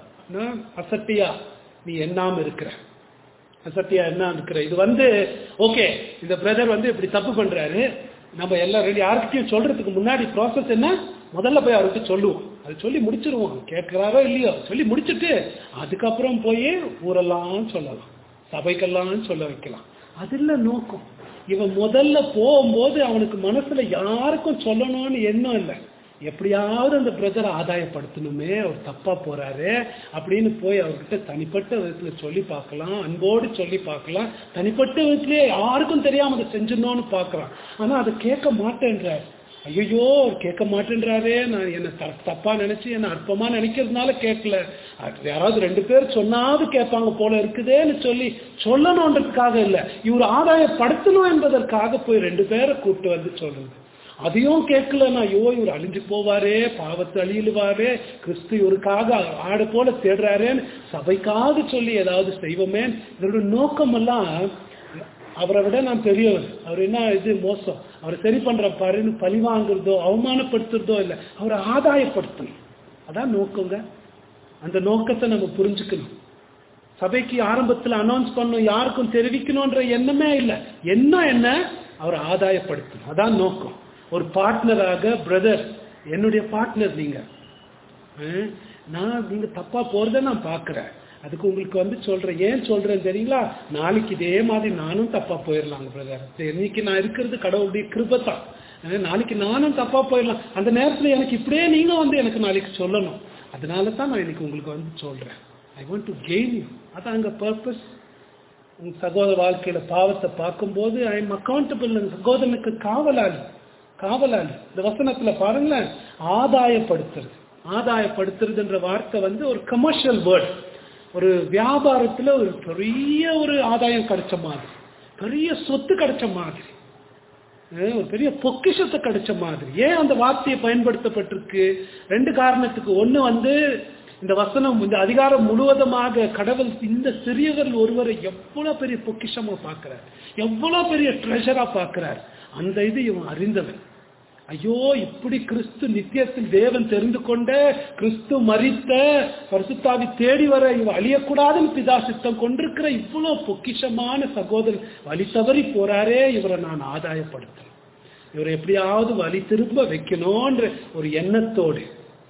அசட்டியா நீ எண்ணாம இருக்கிற, அசட்டியா என்ன இருக்கிற. இது ஓகே, இந்த பிரதர் இப்படி தப்பு பண்றாரு, நம்ம எல்லாம் ரெடி யாருக்கிட்டையும் சொல்றதுக்கு முன்னாடி ப்ராசஸ் என்ன, முதல்ல போய் அவர்கிட்ட சொல்லுவோம், அது சொல்லி முடிச்சிருவோம், கேட்கிறாரோ இல்லையோ சொல்லி முடிச்சுட்டு அதுக்கப்புறம் போய் ஊரெல்லாம் சொல்லலாம், சபைக்கெல்லாம் சொல்ல வைக்கலாம். அது இல்ல நோக்கம். இவன் முதல்ல போகும்போது அவனுக்கு மனசுல யாருக்கும் சொல்லணும்னு எண்ணம் இல்லை, எப்படியாவது அந்த பிரதரை ஆதாயப்படுத்தணுமே, அவர் தப்பா போறாரு அப்படின்னு போய் அவர்கிட்ட தனிப்பட்ட விதத்துல சொல்லி பார்க்கலாம், அன்போடு சொல்லி பார்க்கலாம், தனிப்பட்ட விதத்திலேயே யாருக்கும் தெரியாம அதை செஞ்சிடணும்னு பார்க்கலாம். ஆனா அதை கேட்க மாட்டேன்றார். ஐயோ கேட்க மாட்டேன்றாரே, நான் என்ன தப்பா நினைச்சு என்ன அற்பமா நினைக்கிறதுனால கேட்கல, யாராவது 2 பேர் சொன்னாவது கேட்பாங்க போல இருக்குதேன்னு சொல்லணுன்றதுக்காக இல்ல, இவர் ஆதாயப்படுத்தணும் என்பதற்காக போய் 2 பேரை கூப்பிட்டு வந்து சொல்றது. அதையும் கேட்கலன்னா ஐயோ இவர் அழிஞ்சு போவாரே, பாவத்தை அழியிலுவாரே, கிறிஸ்து இவருக்காக ஆடு போல தேடுறாரேன்னு சபைக்காக சொல்லி ஏதாவது செய்வோமே. இதோட நோக்கம் எல்லாம் அவரை விட நான் பெரியவர், அவர் என்ன இது மோசம், அவரை சரி பண்ற பாருன்னு பழி வாங்குறதோ அவமானப்படுத்துறதோ இல்லை, அவரை ஆதாயப்படுத்தணும். அதான் நோக்கங்க. அந்த நோக்கத்தை நம்ம புரிஞ்சுக்கணும். சபைக்கு ஆரம்பத்தில் அனௌன்ஸ் பண்ணணும், யாருக்கும் தெரிவிக்கணும்ன்ற எண்ணமே இல்லை. என்ன அவரை ஆதாயப்படுத்தணும், அதான் நோக்கம். ஒரு பார்ட்னராக, பிரதர் என்னுடைய பார்ட்னர் நீங்க, நீங்க தப்பா போறத நான் பாக்குறேன், அதுக்கு உங்களுக்கு சொல்றேன். ஏன் சொல்றேன் தெரியுங்களா, நாளைக்கு இதே மாதிரி நானும் தப்பா போயிடலாங்க பிரதர். இன்னைக்கு நான் இருக்கிறது கடவுளுடைய கிருபை, நாளைக்கு நானும் தப்பா போயிடலாம். அந்த நேரத்துல எனக்கு இப்படியே நீங்க எனக்கு நாளைக்கு சொல்லணும், அதனால தான் நான் இன்னைக்கு உங்களுக்கு சொல்றேன். I want to gain you. அதான் அங்க பர்பஸ். உங்க சகோதர வாழ்க்கையில பாவத்தை பார்க்கும்போது ஐ எம் அக்கௌண்டபிள், சகோதரனுக்கு காவலாளி. இந்த வசனத்துல பாருங்களேன், ஆதாயப்படுத்துறதுன்ற வார்த்தை ஒரு கமர்ஷியல் வேர்ட். ஒரு வியாபாரத்துல ஒரு பெரிய ஒரு ஆதாயம் கிடைச்ச மாதிரி, பெரிய சொத்து கிடைச்ச மாதிரி, ஒரு பெரிய பொக்கிஷத்தை கிடைச்ச மாதிரி. ஏன் அந்த வார்த்தையை பயன்படுத்தப்பட்டிருக்கு? 2 காரணத்துக்கு. ஒண்ணு இந்த வசனம், இந்த அதிகாரம் முழுவதுமாக கடவுள் இந்த சிறியவர் ஒருவரை எவ்வளவு பெரிய பொக்கிஷமா பார்க்கிறார், எவ்வளவு பெரிய ட்ரெஷரா பார்க்கிறார். அந்த இது இவன் அறிந்தவன். ஐயோ இப்படி கிறிஸ்து நித்தியத்தில் தேவன் தெரிந்து கொண்ட, கிறிஸ்து மரித்த, பரிசுத்தாவி தேடி வர இவன் அழியக்கூடாதுன்னு பிதா சித்தம் கொண்டிருக்கிற இவ்வளவு பொக்கிஷமான சகோதரன் வழி தவறி போறாரே, இவரை நான் ஆதாயப்படுத்தணும், இவரை எப்படியாவது வழி திரும்ப வைக்கணும்ன்ற ஒரு எண்ணத்தோடு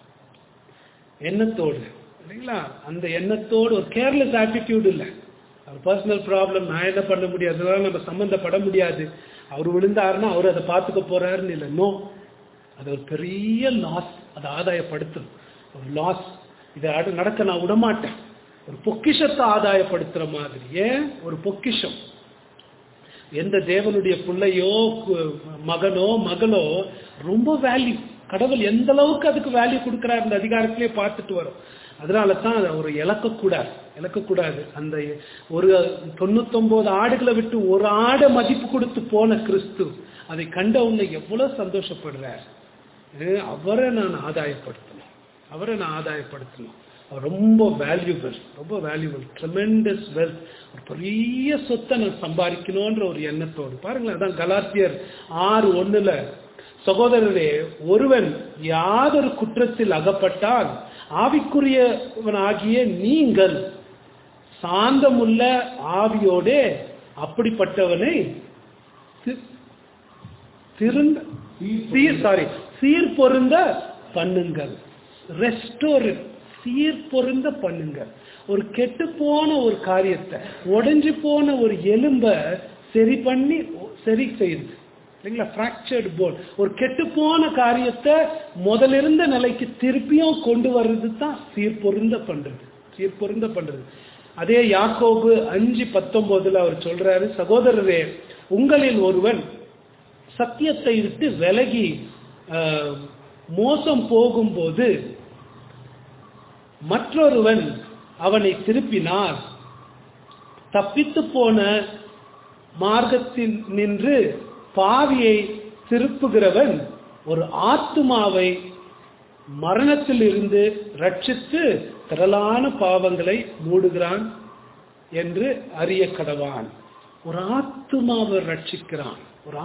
இல்லைங்களா. அந்த எண்ணத்தோடு, ஒரு கேர்லெஸ் ஆட்டிடியூட் இல்லை. அவர் பர்சனல் ப்ராப்ளம், நான் என்ன பண்ண முடியாது, அதனால நம்ம சம்பந்தப்பட முடியாது, அவர் விழுந்தாருன்னா அவர் அதை பார்த்துக்க போறாருன்னு இல்லை. நோ, அது ஒரு பெரிய லாஸ். அதை ஆதாயப்படுத்தணும். ஒரு லாஸ், இதை நடக்க நான் விடமாட்டேன். ஒரு பொக்கிஷத்தை ஆதாயப்படுத்துற மாதிரி. ஏன் ஒரு பொக்கிஷம்? எந்த தேவனுடைய பிள்ளையோ மகனோ மகளோ ரொம்ப வேல்யூ, கடவுள் எந்த அளவுக்கு அதுக்கு வேல்யூ கொடுக்கிறார் இந்த அதிகாரத்திலே பார்த்துட்டு வரும். அதனால தான் அதை ஒரு இழக்கக்கூடாது. அந்த ஒரு 99 ஆடுகளை விட்டு ஒரு ஆடை மதிப்பு கொடுத்து போன கிறிஸ்து அதை கண்ட உன்னை எவ்வளவு சந்தோஷப்படுறார். அவரை நான் ஆதாயப்படுத்தணும். அவர் ரொம்ப வேல்யூபிள், ட்ரெமெண்டஸ் வெல்த், ஒரு பெரிய சொத்தை நான் சம்பாதிக்கணும்ன்ற ஒரு எண்ணத்தோடு. பாருங்களேன், அதான் கலாத்தியர் 6:1 சகோதரரே, ஒருவன் யாதொரு குற்றத்தில் அகப்பட்டால் ஆவிக்குரியவனாகிய நீங்கள் சாந்தமுள்ள ஆவியோடே அப்படிப்பட்டவனை சீர்பொருந்த பண்ணுங்கள். சீர்பொருந்த பண்ணுங்கள். ஒரு கெட்டு போன ஒரு காரியத்தை, உடைஞ்சு போன ஒரு எலும்ப சரி செய்யுது. இல்லைங்களா? ஃப்ராக்சர்டு போன், ஒரு கெட்டு போன காரியத்தை முதல்ல இருந்த நிலைக்கு திருப்பியும் கொண்டு வர்றது தான் சீர்பொருந்த பண்றது. அதே யாக்கோபு 5:19 அவர் சொல்றாரு, சகோதரரே, உங்களில் ஒருவன் சத்தியத்தை விட்டு விலகி மோசம் போகும்போது மற்றொருவன் அவனை திருப்பினார், தப்பித்து போன மார்க்கத்தில் நின்று பாவியை திருப்புகிறவன் ஒரு ஆத்துமாவை மரணத்தில் இருந்து ரட்சித்து திரளான பாவங்களை மூடுகிறான் என்று அறிய கடவான். ஒரு ஆத்துமாவை ரட்சிக்கிறான்.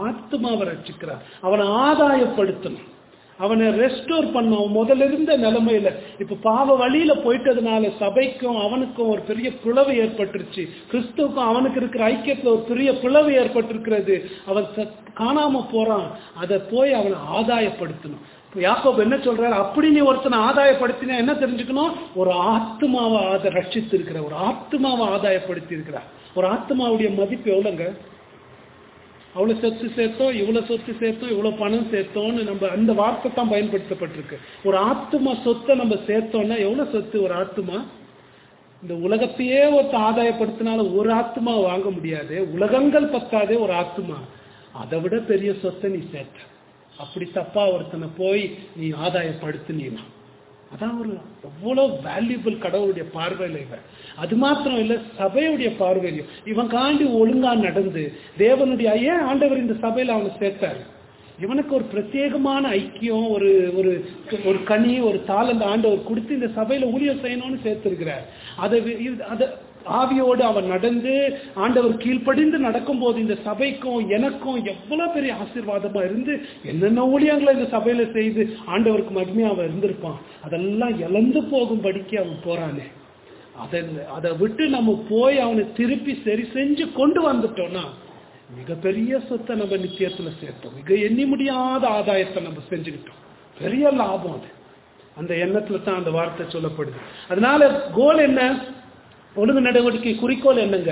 அவனை ஆதாயப்படுத்தணும், அவனை ரெஸ்டோர் பண்ணும். முதல்ல இருந்த நிலைமையில இப்ப பாவ வழியில போயிட்டதுனால சபைக்கும் அவனுக்கும் ஒரு பெரிய பிளவு ஏற்பட்டுருச்சு. கிறிஸ்துவுக்கும் அவனுக்கு இருக்கிற ஐக்கியத்துல ஒரு பெரிய பிளவு ஏற்பட்டிருக்கிறது. அவன் காணாம போறான். அதை போய் அவனை ஆதாயப்படுத்தணும். யாக்கோபு என்ன சொல்றாரு, அப்படி நீ ஒருத்தனை ஆதாயப்படுத்தினா என்ன தெரிஞ்சுக்கணும், ஒரு ஆத்மாவை ரட்சித்து இருக்கிற, ஒரு ஆத்மாவை ஆதாயப்படுத்தி இருக்கிறார். ஒரு ஆத்மாவுடைய மதிப்பு எவ்வளவுங்க? அவ்வளவு சொத்து சேர்த்தோம், இவ்வளவு சொத்து சேர்த்தோம், இவ்வளவு பணம் சேர்த்தோம்னு நம்ம அந்த வார்த்தை தான் பயன்படுத்தப்பட்டிருக்கு. ஒரு ஆத்மா சொத்தை நம்ம சேர்த்தோம்னா எவ்வளவு சொத்து ஒரு ஆத்மா? இந்த உலகத்தையே ஒருத்த ஆதாயப்படுத்தினாலும் ஒரு ஆத்மா வாங்க முடியாது. உலகங்கள் பத்தாதே ஒரு ஆத்மா. அதை விட பெரிய சொத்தை நீ சேர்த்த. அப்படி தப்பா ஒருத்தனை போய் நீ ஆதாயப்படுத்தினா அதான் ஒரு எவ்வளவு வேல்யூபிள் கடவுளுடைய பார்வையில இவன். அது மாத்திரம் இல்ல, சபையுடைய பார்வையிலையும் இவன் காண்டி ஒழுங்கா நடந்து தேவனுடைய ஏன் ஆண்டவர் இந்த சபையில அவனை சேர்த்தாரு. இவனுக்கு ஒரு பிரத்யேகமான ஐக்கியம், ஒரு ஒரு கனி, ஒரு தாளந்த ஆண்டவர் கொடுத்து இந்த சபையில ஊழியம் செய்யணும்னு சேர்த்திருக்கிறார். அதை ஆவியோடு அவன் நடந்து ஆண்டவர் கீழ்ப்படிந்து நடக்கும் போது இந்த சபைக்கும் எனக்கும் எவ்வளவு பெரிய ஆசீர்வாதமா இருந்து என்னென்ன ஊழியங்களை இந்த சபையில செய்து ஆண்டவருக்கு மகிமையா அவன் இருந்திருப்பான். அதெல்லாம் இழந்து போகும்படிக்கு அவன் போறானே, அதை விட்டு நம்ம போய் அவனை திருப்பி சரி செஞ்சு கொண்டு வந்துட்டோம்னா மிகப்பெரிய சொத்தை நம்ம நித்தியத்துல சேர்த்தோம். மிக எண்ணி முடியாத ஆதாயத்தை நம்ம செஞ்சுக்கிட்டோம். பெரிய லாபம் அது. அந்த எண்ணத்துல தான் அந்த வார்த்தை சொல்லப்படுது. அதனால கோல் என்ன? ஒழுங்கு நடவடிக்கை குறிக்கோள் என்னங்க?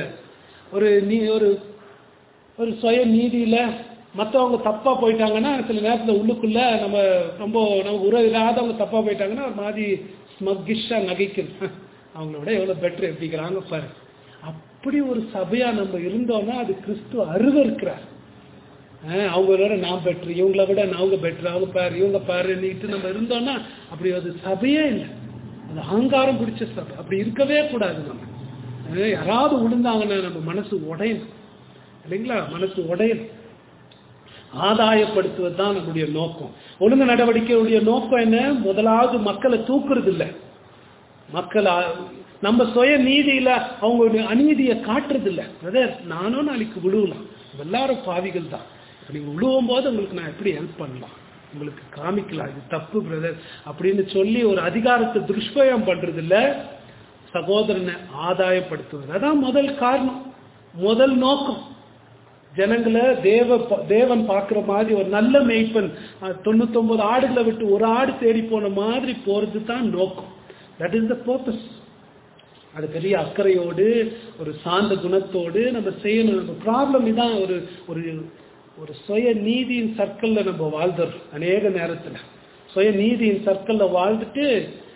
ஒரு சுய நீதியில மற்றவங்க தப்பா போயிட்டாங்கன்னா சில நேரத்தில் உள்ளுக்குள்ள நமக்கு உறவு இல்லாதவங்க தப்பா போயிட்டாங்கன்னா ஒரு மாதிரி ஸ்மக்கிஷா நகைக்கிறது, அவங்கள விட எவ்வளவு பெட்டர் எப்படிங்கிறாங்க பாரு. அப்படி ஒரு சபையா நம்ம இருந்தோம்னா அது கிறிஸ்து அருவருக்கிறார். அவங்களோட நான் பெட்ரு, இவங்கள விட அவங்க பெட்ரு, அவங்க பாரு இவங்க பாரு நீட்டு நம்ம இருந்தோம்னா அப்படி ஒரு சபையே இல்லை. அது அகங்காரம் பிடிச்ச சபை. அப்படி இருக்கவே கூடாது. நம்ம யாராவது விழுந்தாங்கன்னா நம்ம மனசு உடையணும் இல்லைங்களா? மனசு உடையணும். ஆதாயப்படுத்துவது தான் நம்முடைய நோக்கம். ஒழுங்கு நடவடிக்கையுடைய நோக்கம் என்ன? முதலாவது மக்களை தூக்குறது இல்லை. மக்கள் நம்ம சுய நீதியில அவங்களுடைய அநீதியை காட்டுறது இல்லை. பிரதர், நானும் நாளைக்கு விழுவலாம், எல்லாரும் பாவிகள் தான். நீங்க விழுவும் போது உங்களுக்கு நான் எப்படி ஹெல்ப் பண்ணலாம், உங்களுக்கு காமிக்கலாம், இது தப்பு பிரதர் அப்படின்னு சொல்லி ஒரு அதிகாரத்தை துஷ்பயம் பண்றது இல்ல, சகோதரனை ஆதாயப்படுத்துவது. அதான் முதல் காரணம், முதல் நோக்கம். ஜனங்களை தேவன் பார்க்கிற மாதிரி ஒரு நல்ல மேய்ப்பன் 99 ஆடுகளை விட்டு ஒரு ஆடு தேடி போன மாதிரி போறது தான் நோக்கம். That is the purpose. அது பெரிய அக்கறையோடு ஒரு சாந்த குணத்தோடு நம்ம செய்யணும். நம்ம ப்ராப்ளம் இதான், ஒரு சுய நீதியின் சர்க்கிள்ல நம்ம வாழ்ந்துடும். அநேக நேரத்தில் சுய நீதியின் சர்க்கிள்ல வாழ்ந்துட்டு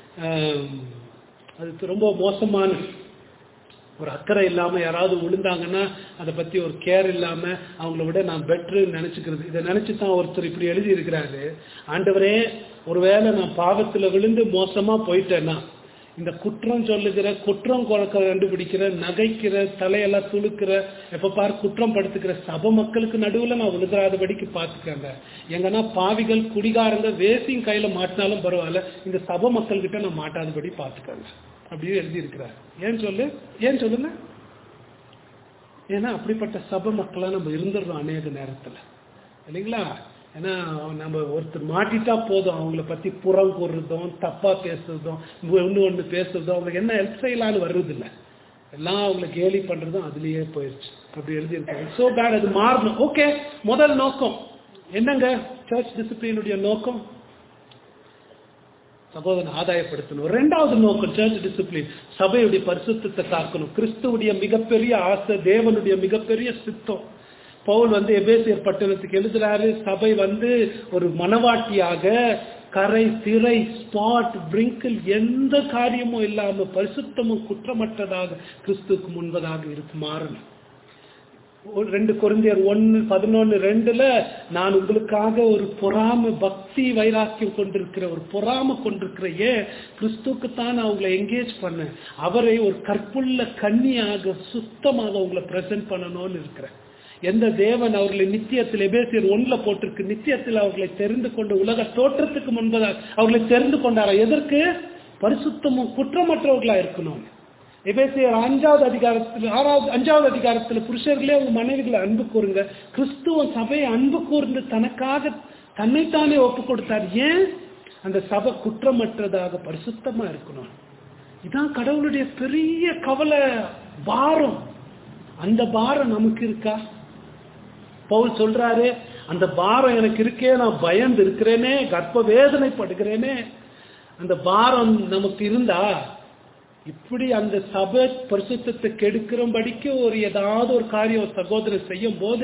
அது ரொம்ப மோசமான ஒரு அக்கறை இல்லாம யாராவது விழுந்தாங்கன்னா அதை பத்தி ஒரு கேர் இல்லாம அவங்கள விட நான் பெட்ரு நினைச்சுக்கிறது. இதை நினைச்சுதான் ஒருத்தர் இப்படி எழுதி இருக்கிறாரு, ஆண்டவரே ஒருவேளை நான் பாவத்துல விழுந்து மோசமா போயிட்டேன்னா இந்த குற்றம் சொல்லுகிற, குற்றம் கண்டுபிடிக்கிற, நகைக்கிற, தலையெல்லாம் துளுக்கிற, எப்ப பாரு குற்றம் படுத்துக்கிற சபை மக்களுக்கு நடுவில் நான் விழுகாதபடிக்கு பார்த்துக்கங்க. எங்கன்னா பாவிகள், குடிகாரங்க, வேசிங் கையில மாட்டினாலும் பரவாயில்ல, இந்த சபை மக்கள் கிட்ட நான் மாட்டாதபடி பார்த்துக்கங்க அப்படின்னு எழுதி இருக்கிறார். ஏன் சொல்லுங்க? ஏன்னா அப்படிப்பட்ட சபை மக்களா நம்ம இருந்துடுறோம் அநேக நேரத்துல இல்லைங்களா? ஏன்னா நம்ம ஒருத்தர் மாட்டிட்டா போதும், அவங்கள பத்தி புறம் கூறுறதும் தப்பா பேசுறதும் ஒண்ணு பேசுறதும் அவங்களுக்கு என்ன ஹெல்ப் செய்யலான்னு வர்றது இல்லை, எல்லாம் அவங்களை கேலி பண்றதும் அதுலயே போயிடுச்சு. அப்படி எழுதியிருக்காங்க. So bad. அது மாறணும். ஓகே, முதல் நோக்கம் என்னங்க? சர்ச் டிசிப்ளினுடைய நோக்கம் சகோதரன் ஆதாயப்படுத்தணும். இரண்டாவது நோக்கம் சர்ச் டிசிப்ளின் சபையுடைய பரிசுத்தத்தை காக்கணும். கிறிஸ்துவுடைய மிகப்பெரிய ஆசை, தேவனுடைய மிகப்பெரிய சித்தம். பவுல் எபேசியர் பட்டணத்துக்கு எழுதுறாரு, சபை ஒரு மனவாட்டியாக கரை திரை ஸ்பாட் பிரிங்கிள் எந்த காரியமும் இல்லாம பரிசுத்தமும் குற்றமற்றதாக கிறிஸ்துவுக்கு முன்பதாக இருக்குமாறணும். 2 கொரிந்தியர் 1:11-2 நான் உங்களுக்காக ஒரு பொறாம பக்தி வைராக்கியம் கொண்டிருக்கிற ஒரு பொறாம கொண்டிருக்கிற ஏன் கிறிஸ்துக்குத்தான் அவங்களை என்கேஜ் பண்ண அவரை ஒரு கற்புள்ள கன்னியாக சுத்தமாக உங்களை பிரசன்ட் பண்ணணும்னு இருக்கிறேன். எந்த தேவன் அவர்களை நித்தியத்தில் எபேசியர் 1 போட்டிருக்கு, நித்தியத்தில் அவர்களை தெரிந்து கொண்டு உலக தோற்றத்துக்கு முன்பதாக அவர்களை தெரிந்து கொண்டாரா? எதற்கு? பரிசுத்தமும் குற்றமற்றவர்களா இருக்கணும். எபேசியர் 5வது அதிகாரத்தில் புருஷர்களே உங்க மனைவிகளை அன்பு கூறுங்க. கிறிஸ்துவ சபையை அன்பு கூர்ந்து தனக்காக தன்னைத்தானே ஒப்பு கொடுத்தார். ஏன்? அந்த சபை குற்றமற்றதாக பரிசுத்தமா இருக்கணும். இதான் கடவுளுடைய பெரிய கவலை, பாரம். அந்த பாரம் நமக்கு இருக்கா? பவுல் சொல்றாரு, அந்த பாரம் எனக்கு இருக்கே, நான் பயந்து இருக்கிறேனே, கர்ப்ப வேதனைப்படுகிறேனே. அந்த பாரம் நமக்கு இருந்தா இப்படி அந்த சபை பரிசுத்தத்தை கெடுக்கிறபடிக்கு ஏதாவது ஒரு காரியம் சகோதரர் செய்யும் போது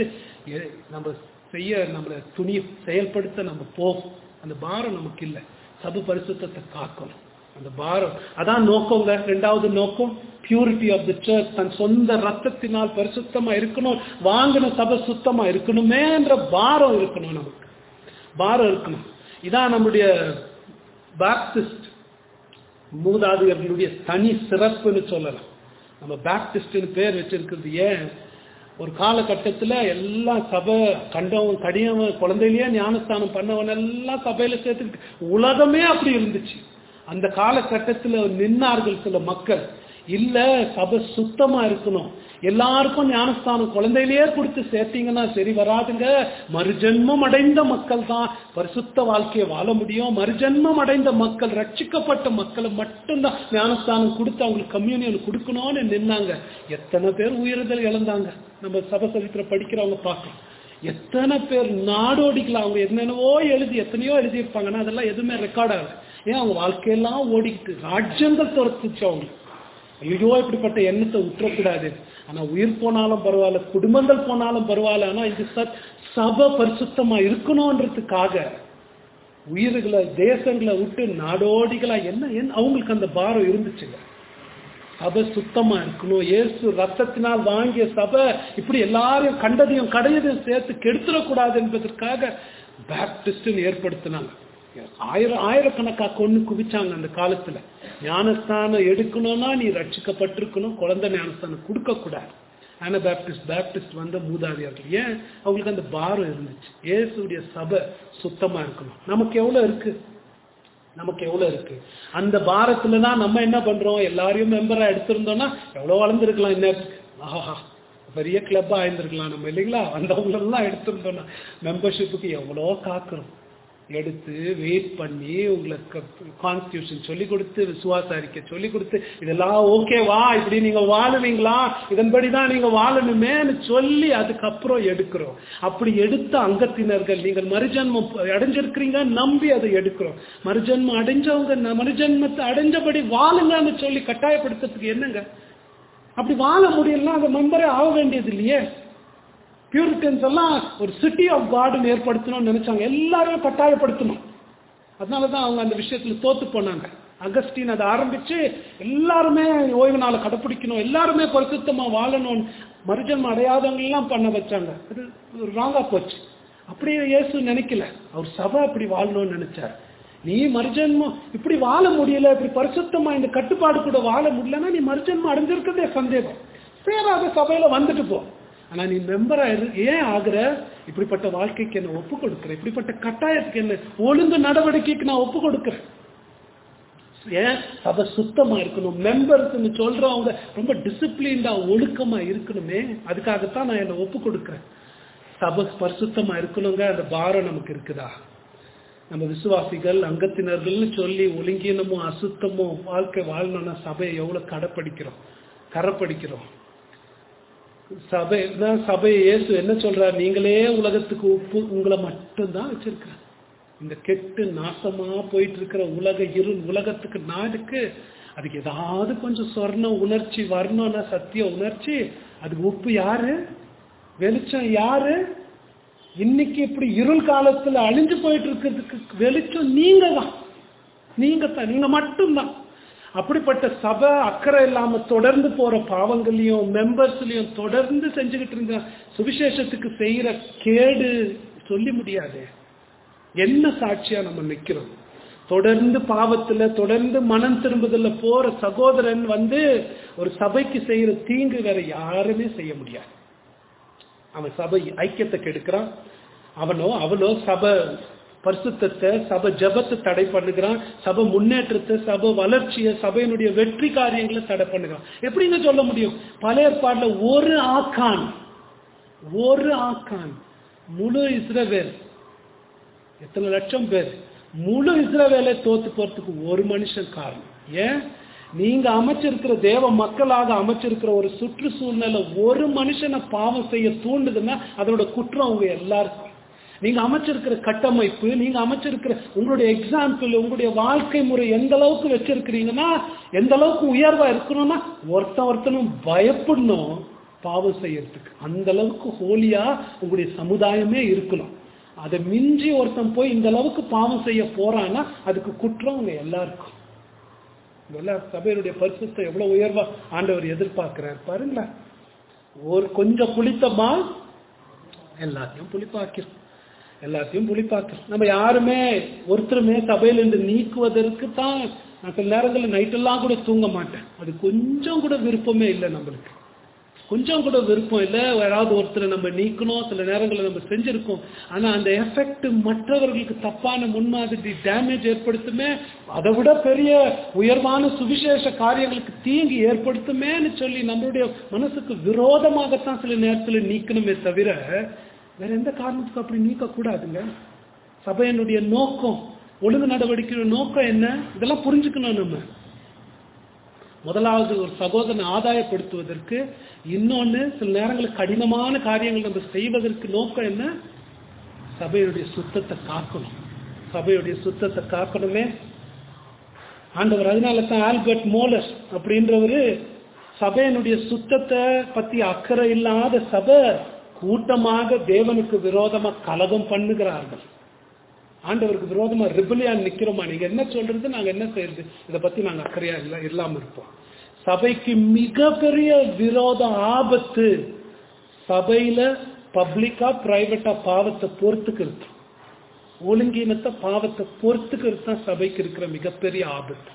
நம்மளை செயல்படுத்த நம்ம போகும். அந்த பாரம் நமக்கு இல்லை. சபை பரிசுத்தத்தை காக்கணும். அந்த பாரம் அதான் நோக்கங்க. 2வது நோக்கம் பியூரிட்டி ஆஃப் தி சர்ச். தன் சொந்த ரத்தத்தினால் பரிசுத்தமா இருக்கணும், வாங்கின சபை சுத்தமா இருக்கணுமே என்ற பாரம் இருக்கணும். நமக்கு பாரம் இருக்கணும். இதான் நம்முடைய பாப்டிஸ்ட் மூதாதையர்களுடைய தனி சிறப்புன்னு சொல்லலாம். நம்ம பாப்டிஸ்ட்னு பேர் வச்சிருக்கிறது ஏன்? ஒரு காலகட்டத்தில் எல்லாம் சபை கண்டவன் கடியவன் குழந்தையிலேயே ஞானஸ்தானம் பண்ணவன் எல்லாம் சபையில சேர்த்துக்கிட்டு உலகமே அப்படி இருந்துச்சு. அந்த காலகட்டத்தில் நின்னார்கள் சில மக்கள், இல்ல சபை சுத்தமா இருக்கணும், எல்லாருக்கும் ஞானஸ்தானம் குழந்தையிலேயே கொடுத்து சேர்த்தீங்கன்னா சரி வராதுங்க, மறுஜன்மம் அடைந்த மக்கள் தான் பரிசுத்த வாழ்க்கையை வாழ முடியும், மறுஜன்மம் அடைந்த மக்கள் ரட்சிக்கப்பட்ட மக்களை மட்டும்தான் ஞானஸ்தானம் கொடுத்து அவங்களுக்கு கம்யூனியன் கொடுக்கணும்னு நின்னாங்க. எத்தனை பேர் உயிரிழந்தல் இழந்தாங்க நம்ம சபை சரித்திரம் படிக்கிறவங்க பார்க்கலாம். எத்தனை பேர் நாடோடிக்கலாம், அவங்க என்னென்னவோ எத்தனையோ எழுதியிருப்பாங்கன்னா அதெல்லாம் எதுவுமே ரெக்கார்ட் ஆகல. ஏன்? அவங்க வாழ்க்கையெல்லாம் ஓடிக்கிட்டு ராஜ்யங்கள் துரத்துச்சு அவங்களுக்கு. ஐயோ இப்படிப்பட்ட எண்ணத்தை விட்டுறக்கூடாது. ஆனா உயிர் போனாலும் பரவாயில்ல, குடும்பங்கள் போனாலும் பரவாயில்ல, ஆனா இது சபை பரிசுத்தமா இருக்கணும்ன்றதுக்காக உயிர்களை தேசங்களை விட்டு நாடோடிகளா என்ன அவங்களுக்கு அந்த பாரம் இருந்துச்சுங்க. சபை சுத்தமா இருக்கணும், இயேசு ரத்தத்தினால் வாங்கிய சபை இப்படி எல்லாரையும் கண்டதையும் கடையதையும் சேர்த்து கெடுத்துடக்கூடாது என்பதற்காக பாப்டிஸ்ட் ஏற்படுத்தினாங்க. ஆயிரக்கணக்கா கொண்டு குவிச்சாங்க அந்த காலத்துல. ஞானஸ்தானம் எடுக்கணும்னா நீ ரட்சிக்கப்பட்டிருக்கணும், குழந்தை ஞானஸ்தானம் கொடுக்க கூடாது. ஆனா பாப்டிஸ்ட் மூதாதையர்கள் ஏன்? அவங்களுக்கு அந்த பாரம் இருந்துச்சு. இயேசுடைய சபை சுத்தமா இருக்கணும். நமக்கு எவ்வளவு இருக்கு? அந்த பாரத்துலதான் நம்ம என்ன பண்றோம்? எல்லாரையும் மெம்பரா எடுத்திருந்தோம்னா எவ்வளவு வளர்ந்துருக்கலாம், இன்னத்துக்கு ஆஹா பெரிய கிளப்பா ஆயிருந்திருக்கலாம் நம்ம, இல்லைங்களா? வந்தவங்களெல்லாம் எடுத்திருந்தோம்னா மெம்பர்ஷிப்புக்கு எவ்வளோ காக்குறோம். எடுத்து வெயிட் பண்ணி உங்களுக்கு கான்ஸ்டியூஷன் சொல்லி கொடுத்து, விசுவாச அறிக்கை சொல்லி கொடுத்து, இதெல்லாம் ஓகேவா, இப்படி நீங்க வாழுவீங்களா, இதன்படிதான் நீங்க வாழணுமேன்னு சொல்லி அதுக்கப்புறம் எடுக்கிறோம். அப்படி எடுத்த அங்கத்தினர்கள் நீங்கள் மறுஜன்மம் அடைஞ்சிருக்கிறீங்க நம்பி அதை எடுக்கிறோம். மறுஜன்மம் அடைஞ்சவங்க மறுஜன்மத்தை அடைஞ்சபடி வாழுங்கன்னு சொல்லி கட்டாயப்படுத்துறதுக்கு என்னங்க? அப்படி வாழ முடியலாம், அந்த மெம்பரே ஆக வேண்டியது இல்லையே. பியூரிட்டன்ஸ் எல்லாம் ஒரு சிட்டி ஆஃப் கார்டன் ஏற்படுத்தணும்னு நினைச்சாங்க, எல்லாரும் கட்டாயப்படுத்தணும். அதனாலதான் அவங்க அந்த விஷயத்துல தோத்து போனாங்க. அகஸ்டின் அதை ஆரம்பிச்சு எல்லாருமே ஓய்வு நாளை கடைப்பிடிக்கணும், எல்லாருமே பரிசுத்தமா வாழணும், மறுஜன்மம் அடையாதவங்க எல்லாம் பண்ண வச்சாங்க. அது ராங்கா போச்சு. அப்படியே இயேசு நினைக்கல, அவர் சபை அப்படி வாழணும்னு நினைச்சார். நீ மறுஜன்மம் இப்படி வாழ முடியல, இப்படி பரிசுத்தமா இந்த கட்டுப்பாடு கூட வாழ முடியலன்னா நீ மறுஜன்மம் அடைஞ்சிருக்கிறதே சந்தேகம். சேராத சபையில வந்துட்டு போ. ஆனா நீ மெம்பரா ஏன் ஆகுற? இப்படிப்பட்ட வாழ்க்கைக்கு என்ன ஒப்பு கொடுக்குறேன், இப்படிப்பட்ட கட்டாயத்துக்கு என்ன ஒழுங்கு நடவடிக்கைக்கு நான் ஒப்பு கொடுக்குறேன். ஏன்? சபை சுத்தமா இருக்கணும். மெம்பர்ஸ்ன்னு சொல்றவங்க ரொம்ப டிசிப்ளின்டா ஒழுக்கமா இருக்கணுமே, அதுக்காகத்தான் நான் என்ன ஒப்பு கொடுக்குறேன். சபை பரிசுத்தமா இருக்கணுங்க. அந்த பாரம் நமக்கு இருக்குதா? நம்ம விசுவாசிகள் அங்கத்தினர்கள்னு சொல்லி ஒழுங்கீனமும் அசுத்தமும் வாழ்க்கை வாழணும்னா சபையை எவ்வளவு கரப்படிக்கிறோம். சபை இயேசு என்ன சொல்றார்? நீங்களே உலகத்துக்கு உப்பு, உங்களை மட்டும்தான் வச்சிருக்கிறேன். இந்த கெட்டு நாசமா போயிட்டு இருக்கிற உலகத்துக்கு நாடுக்கு அதுக்கு ஏதாவது கொஞ்சம் சொர்ண உணர்ச்சி வரணும்னா, சத்திய உணர்ச்சி, அதுக்கு உப்பு யாரு? வெளிச்சம் யாரு? இன்னைக்கு இப்படி இருள் காலத்துல அழிஞ்சு போயிட்டு இருக்கிறதுக்கு வெளிச்சம் நீங்க தான், நீங்க மட்டும்தான். அப்படிப்பட்ட சபை அக்கறை இல்லாம தொடர்ந்து போற பாவங்களையும் மெம்பர்ஸ்லயும் தொடர்ந்து செஞ்சுக்கிட்டு இருந்த சுவிசேஷத்துக்கு செய்யற கேடு சொல்லி முடியாது. என்ன சாட்சியா நம்ம நிக்கிறோம்? தொடர்ந்து பாவத்துல தொடர்ந்து மனம் திரும்புதல்ல போற சகோதரன் ஒரு சபைக்கு செய்யற தீங்கு வேற யாருமே செய்ய முடியாது. அவன் சபை ஐக்கியத்தை கெடுக்கிறான், அவனோ சபை பரிசுத்தத்தை, சபை ஜபத்தை தடை பண்ணுகிறான், சபை முன்னேற்றத்தை, சபை வளர்ச்சியை, சபையினுடைய வெற்றி காரியங்களை தடை பண்ணுகிறான். எப்படிங்க சொல்ல முடியும்? பழைய ஏற்பாடுல ஒரு ஆக்கான் முழு இஸ்ரவேல், எத்தனை லட்சம் பேர், முழு இஸ்ரவேலை தோத்து போறதுக்கு ஒரு மனுஷன் காரணம். ஏன்? நீங்க அமைச்சிருக்கிற தேவ மக்களாக அமைச்சிருக்கிற ஒரு சுற்றுச்சூழ்நிலை ஒரு மனுஷனை பாவம் செய்ய தூண்டுதுன்னா அதோட குற்றம் உங்க எல்லாருக்கும். நீங்க அமைச்சிருக்கிற கட்டமைப்பு, நீங்க அமைச்சிருக்கிற உங்களுடைய எக்ஸாம்பிள், உங்களுடைய வாழ்க்கை முறை எந்த அளவுக்கு வச்சிருக்கிறீங்கன்னா, எந்த அளவுக்கு உயர்வா இருக்கணும்னா ஒருத்தனும் பயப்படணும் பாவம் செய்யறதுக்கு. அந்த அளவுக்கு ஹோலியா உங்களுடைய சமுதாயமே இருக்கணும். அதை மிஞ்சி ஒருத்தன் போய் இந்த அளவுக்கு பாவம் செய்ய போறான்னா அதுக்கு குற்றம் உங்க எல்லாருக்கும். சபையுடைய பரிசுத்தை எவ்வளவு உயர்வா ஆண்டவர் எதிர்பார்க்கிறார் பாருங்களேன். ஒரு கொஞ்சம் புளித்தமா எல்லாத்தையும் புளிப்பாக்கிறோம். நம்ம யாருமே ஒருத்தருமே சபையில இருந்து நீக்குவதற்கு தான் நான் சில நேரங்களில் நைட்டெல்லாம் கூட தூங்க மாட்டேன். அது கொஞ்சம் கூட விருப்பமே இல்லை, நம்மளுக்கு கொஞ்சம் கூட விருப்பம் இல்லை. யாராவது ஒருத்தரை நம்ம நீக்கணும், சில நேரங்களில் நம்ம செஞ்சிருக்கோம். ஆனா அந்த எஃபெக்ட் மற்றவர்களுக்கு தப்பான முன்மாதிரி டேமேஜ் ஏற்படுத்துமே, அதை விட பெரிய உயர்வான சுவிசேஷ காரியங்களுக்கு தீங்கு ஏற்படுத்துமேன்னு சொல்லி நம்மளுடைய மனசுக்கு விரோதமாகத்தான் சில நேரத்தில் நீக்கணுமே தவிர வேற எந்த காரணத்துக்கு அப்படி நீக்க கூடாதுங்க. சபையினுடைய நோக்கம், ஒழுங்கு நடவடிக்கை நோக்கம் என்ன? இதெல்லாம் புரிஞ்சுக்கணும். நம்ம முதலாவது ஒரு சகோதரனை ஆதாயப்படுத்துவதற்கு, இன்னொன்னு சில நேரங்களில் கடினமான காரியங்கள் நம்ம செய்வதற்கு நோக்கம் என்ன? சபையுடைய சுத்தத்தை காக்கணும். சபையுடைய சுத்தத்தை காக்கணுமே ஆண்டவர். அதனால தான் ஆல்பர்ட் மோலர் அப்படின்றவரு சபையினுடைய சுத்தத்தை பத்தி அக்கறை இல்லாத சபை கூட்டமாக தேவனுக்கு விரோதமா கலகம் பண்ணுகிறார்கள். ஆண்டவருக்கு விரோதமா ரிபலியான் நிக்கிறோமா? நீங்க என்ன சொல்றது, நாங்க என்ன செய்யறது, இதை பத்தி நாங்க அக்கறையா இல்லாம இருப்போம். சபைக்கு மிகப்பெரிய விரோத ஆபத்து சபையில பப்ளிக்கா பிரைவேட்டா பாவத்தை பொறுத்துக்கிறது, ஒழுங்கீனத்தை பாவத்தை பொறுத்துக்கிறது தான் சபைக்கு இருக்கிற மிகப்பெரிய ஆபத்து.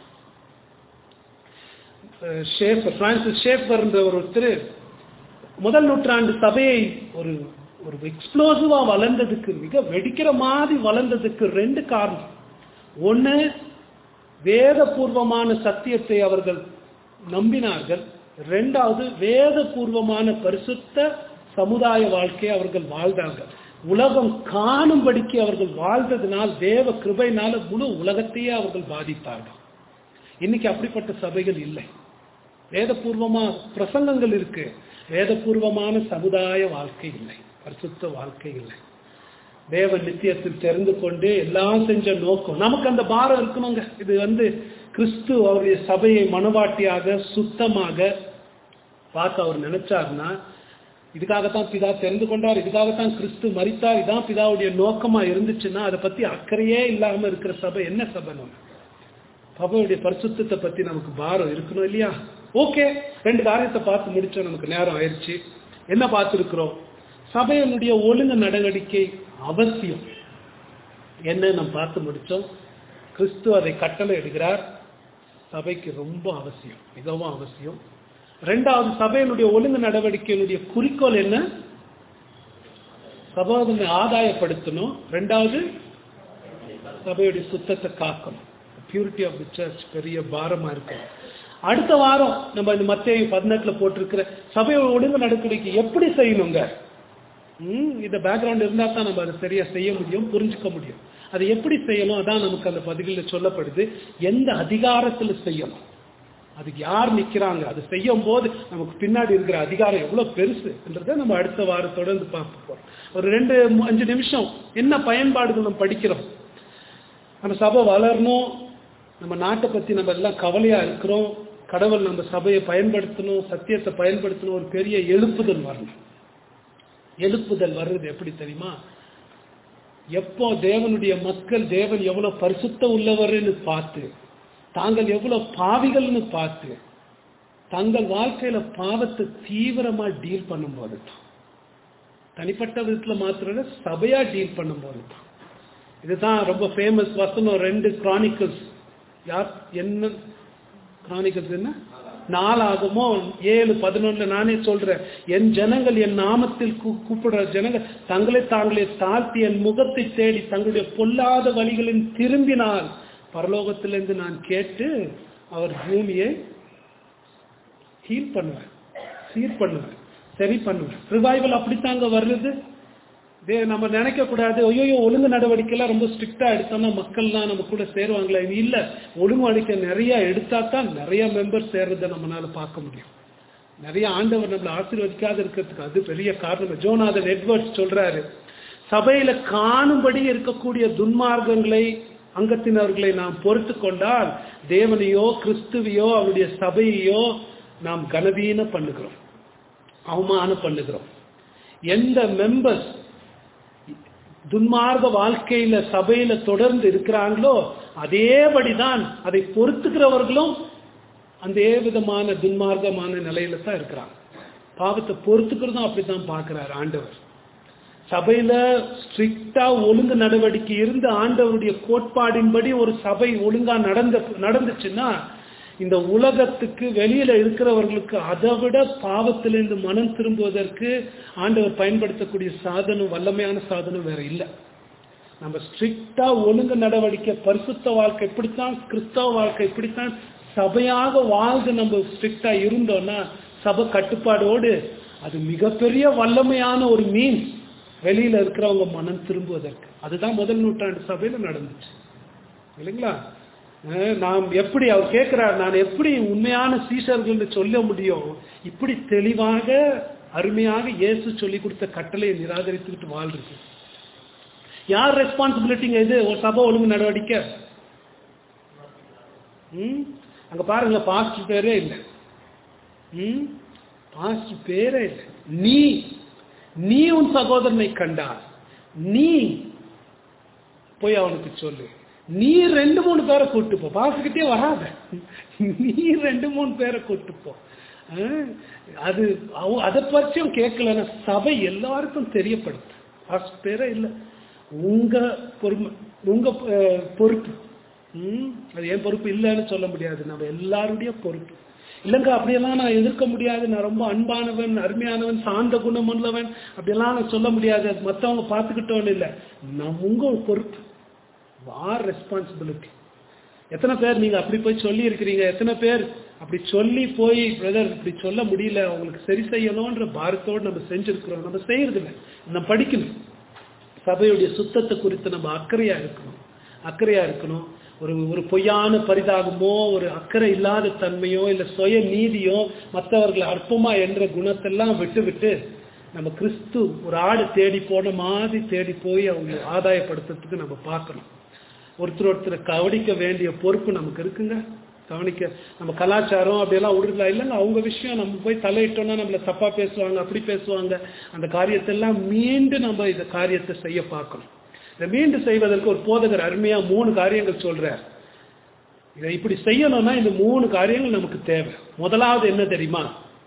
பிரான்சிஸ் ஷேஃபர் என்ற ஒருத்தர் முதல் நூற்றாண்டு சபையை ஒரு எக்ஸ்ப்ளோசிவா வளர்ந்ததுக்கு, மிக வெடிக்கிற மாதிரி வளர்ந்ததுக்கு ரெண்டு காரணம். ஒண்ணு, வேதபூர்வமான சத்தியத்தை அவர்கள் நம்பினார்கள். ரெண்டாவது, வேதபூர்வமான பரிசுத்த சமுதாய வாழ்க்கையை அவர்கள் வாழ்ந்தார்கள். உலகம் காணும்படிக்கு அவர்கள் வாழ்ந்ததினால் தேவ கிருபையினால முழு உலகத்தையே அவர்கள் பாதித்தார்கள். இன்னைக்கு அப்படிப்பட்ட சபைகள் இல்லை. வேதபூர்வமா பிரசங்கங்கள் இருக்கு, வேதபூர்வமான சமுதாய வாழ்க்கை இல்லை, பரிசுத்த வாழ்க்கை இல்லை. தேவ நித்தியத்தில் தெரிந்து கொண்டு எல்லாம் செஞ்ச நோக்கம் நமக்கு அந்த பாரம் இருக்கணுங்க. இது கிறிஸ்து அவருடைய சபையை மனவாட்டியாக சுத்தமாக பார்க்க அவர் நினைச்சாருன்னா, இதுக்காகத்தான் பிதா தெரிந்து கொண்டார், இதுக்காகத்தான் கிறிஸ்து மரித்தார், இதான் பிதாவுடைய நோக்கமா இருந்துச்சுன்னா அதை பத்தி அக்கறையே இல்லாம இருக்கிற சபை என்ன சபை? நம்ம சபையுடைய பரிசுத்தத்தை பத்தி நமக்கு பாரம் இருக்கணும் இல்லையா? ஓகே, ரெண்டு காரியத்தை பார்த்து முடிச்சோம், நமக்கு நேரம் ஆயிடுச்சு. என்ன பார்த்துருக்கிறோம்? சபையினுடைய ஒழுங்கு நடவடிக்கை அவசியம் என்ன நம்ம பார்த்து முடிச்சோம். கிறிஸ்து அதை கட்டளை இடுகிறார், சபைக்கு ரொம்ப அவசியம், மிகவும் அவசியம். ரெண்டாவது, சபையினுடைய ஒழுங்கு நடவடிக்கையினுடைய குறிக்கோள் என்ன? சபையை ஆதாயப்படுத்தணும். ரெண்டாவது, சபையுடைய சுத்தத்தை காக்கணும். பியூரிட்டி ஆஃப் தி சர்ச் பெரிய பாரமா இருக்கு. அடுத்த வாரம் நம்ம இந்த மத்தேயு 18 போட்டிருக்கிற சபையோட ஒழுங்கு நடவடிக்கை எப்படி செய்யணுங்க, இந்த பேக்ரவுண்ட் இருந்தா தான் நம்ம அதை சரியா செய்ய முடியும், புரிஞ்சுக்க முடியும். அதை எப்படி செய்யணும், அதான் நமக்கு அந்த பதிவில் சொல்லப்படுது. எந்த அதிகாரத்துல செய்யணும், அதுக்கு யார் நிக்கிறாங்க, அது செய்யும் போது நமக்கு பின்னாடி இருக்கிற அதிகாரம் எவ்வளவு பெருசு என்றதை நம்ம அடுத்த வாரம் தொடர்ந்து பார்க்க போறோம். ஒரு 2-5 நிமிஷம் என்ன பயன்பாடுகள் நம்ம படிக்கிறோம். நம்ம சபை வளரணும், நம்ம நாட்டை பத்தி நம்ம எல்லாம் கவலையா இருக்கிறோம், கடவுள் நம்ம சபையை பயன்படுத்தணும், சத்தியத்தை பயன்படுத்தணும், ஒரு பெரிய எழுப்புதல் வரணும். எழுப்புதல் வர்றது எப்படி தெரியுமா? எப்போ தேவனுடைய மக்கள் தேவன் எவ்வளவு பரிசுத்த உள்ளவர்னு பார்த்து, தாங்கள் எவ்வளவு பாவிகள்னு பார்த்து, தங்கள் வாழ்க்கையில பாவத்தை தீவிரமா டீல் பண்ணும்போது தான், தனிப்பட்ட விதத்துல மாத்திர சபையா டீல் பண்ணும்போது தான். இதுதான் ரொம்ப ஃபேமஸ் வசனம் 2 கிரானிக்கல்ஸ். யார் என்ன கிரானிக்கல்ஸ் என்ன 4 7:11 நானே சொல்றேன். என் ஜனங்கள் என் நாமத்தில் கூப்பிடுற ஜனங்கள் தங்களை தாங்களே தாழ்த்தி என் முகத்தை தேடி தங்களுடைய பொல்லாத வழிகளின் திரும்பினால் பரலோகத்திலிருந்து நான் கேட்டு அவர் பூமியை ஹீல் பண்ணுவேன், சீர் பண்ணுவேன், சரி பண்ணுவேன். ரிவைவல் அப்படித்தாங்க வருது. நம்ம நினைக்க கூடாது, ஐயோ ஒழுங்கு நடவடிக்கைலாம் ரொம்ப ஸ்ட்ரிக்டா எடுத்தோம்னா மக்கள்லாம் நம்ம கூட சேருவாங்களா? இது இல்ல. ஒழுங்கு நடவடிக்கை நிறைய எடுத்தா தான் நிறைய மெம்பர் சேர்றதை நம்மளால பார்க்க முடியும். நிறைய ஆண்டவர் நம்மளை ஆசீர்வதிக்காத இருக்கிறதுக்கு அது பெரிய காரணம். ஜோனாதன் எட்வர்ட்ஸ் சொல்றாரு, சபையில காணும்படி இருக்கக்கூடிய துன்மார்க்கங்களை அங்கத்தினர்களை நாம் பொறுத்து கொண்டால் தேவனையோ கிறிஸ்துவையோ அவருடைய சபையையோ நாம் கனவீன பண்ணுகிறோம், அவமானம் பண்ணுகிறோம். எந்த மெம்பர்ஸ் துன்மார்க்க வாழ்க்கையில சபையில தொடர்ந்து இருக்கிறாங்களோ அதேபடிதான் அதை பொறுத்துக்கிறவர்களும் அதே விதமான துன்மார்க்கமான நிலையில தான் இருக்கிறாங்க. பாவத்தை பொறுத்துக்கிறதும் அப்படித்தான் பார்க்கிறார் ஆண்டவர். சபையில ஸ்ட்ரிக்டா ஒழுங்கு நடவடிக்கை இருந்து ஆண்டவருடைய கோட்பாடின்படி ஒரு சபை ஒழுங்கா நடந்துச்சுன்னா இந்த உலகத்துக்கு வெளியில இருக்கிறவர்களுக்கு அதை விட பாவத்திலிருந்து மனம் திரும்புவதற்கு ஆண்டவர் பயன்படுத்தக்கூடிய சாதனம், வல்லமையான சாதனம் வேற இல்லை. நம்ம ஸ்ட்ரிக்டா ஒழுங்கு நடவடிக்கை, பரிசுத்த வாழ்க்கை இப்படித்தான், கிறிஸ்தவ வாழ்க்கை இப்படித்தான், சபையாக வாழ்ந்து நம்ம ஸ்ட்ரிக்டா இருந்தோம்னா சபை கட்டுப்பாடோடு அது மிகப்பெரிய வல்லமையான ஒரு மீன்ஸ் வெளியில இருக்கிறவங்க மனம் திரும்புவதற்கு. அதுதான் முதல் நூற்றாண்டு சபையில நடந்துச்சு இல்லைங்களா? நாம் எப்படி அவர் கேட்கிறார், நான் எப்படி உண்மையான சீஷர்கள் சொல்ல முடியும்? இப்படி தெளிவாக அருமையாக இயேசு சொல்லி கொடுத்த கட்டளையை நிராகரித்துக்கிட்டு வாழ்றது. யார் ரெஸ்பான்சிபிலிட்டிங்க இது? ஒரு சபை ஒழுங்கு நடவடிக்கை. அங்க பாருங்க, பாஸ்டர் பேரே இல்லை. பாஸ்டர் பேரே இல்லை. நீ உன் சகோதரனை கண்டார், நீ போய் அவனுக்கு சொல்லு. நீ 2-3 பேரை கூட்டு போ, பாசுகிட்டே வராத, நீ 2-3 பேரை கூட்டு போ. அது அதை பற்றியும் கேட்கலன்னா சபை எல்லாருக்கும் தெரியப்படுத்து. பாசு பேரே இல்லை, உங்க பொறுப்பு. அது என் பொறுப்பு இல்லைன்னு சொல்ல முடியாது, நம்ம எல்லாருடைய பொறுப்பு. இல்லைங்க அப்படியெல்லாம் நான் எதிர்க்க முடியாது, நான் ரொம்ப அன்பானவன், அருமையானவன், சாந்த குணம் உள்ளவன் அப்படியெல்லாம் நான் சொல்ல முடியாது, அது மற்றவங்க பார்த்துக்கிட்டோன்னு இல்லை. நம்ம உங்க பொறுப்பு, வார் ரெஸ்பான்சிபிலிட்டி. எத்தனை பேர் நீங்க அப்படி போய் சொல்லி இருக்கிறீங்க? எத்தனை பேர் அப்படி சொல்லி போய் பிரதர் இப்படி சொல்ல முடியல, அவங்களுக்கு சரி செய்யணும்ன்ற பாரத்தோடு நம்ம செஞ்சிருக்கிறோம்? நம்ம செய்யறது இல்லை, நம்ம படிக்கணும். சபையுடைய சுத்தத்தை குறித்து நம்ம அக்கறையா இருக்கணும். ஒரு பொய்யான பரிதாபமோ, ஒரு அக்கறை இல்லாத தன்மையோ, இல்லை சுய நீதியோ, மற்றவர்களை அற்பமா என்ற குணத்தெல்லாம் விட்டு நம்ம கிறிஸ்து ஒரு ஆடு தேடி போன மாதிரி தேடி போய் அவங்க ஆதாயப்படுத்துறதுக்கு நம்ம பார்க்கணும். ஒருத்தர் கவனிக்க வேண்டிய பொறுப்பு நமக்கு இருக்குங்க. கவனிக்க நம்ம கலாச்சாரம் அப்படியெல்லாம் விடுதலாம் இல்லைங்க. அவங்க விஷயம் நம்ம போய் தலையிட்டோம்னா நம்மளை தப்பா பேசுவாங்க, அப்படி பேசுவாங்க. அந்த காரியத்தெல்லாம் மீண்டும் நம்ம இந்த காரியத்தை செய்ய பார்க்கணும். இதை மீண்டும் செய்வதற்கு ஒரு போதகர் அருமையா 3 காரியங்கள் சொல்றார். இதை இப்படி செய்யணும்னா இந்த 3 காரியங்கள் நமக்கு தேவை. முதலாவது என்ன தெரியுமா?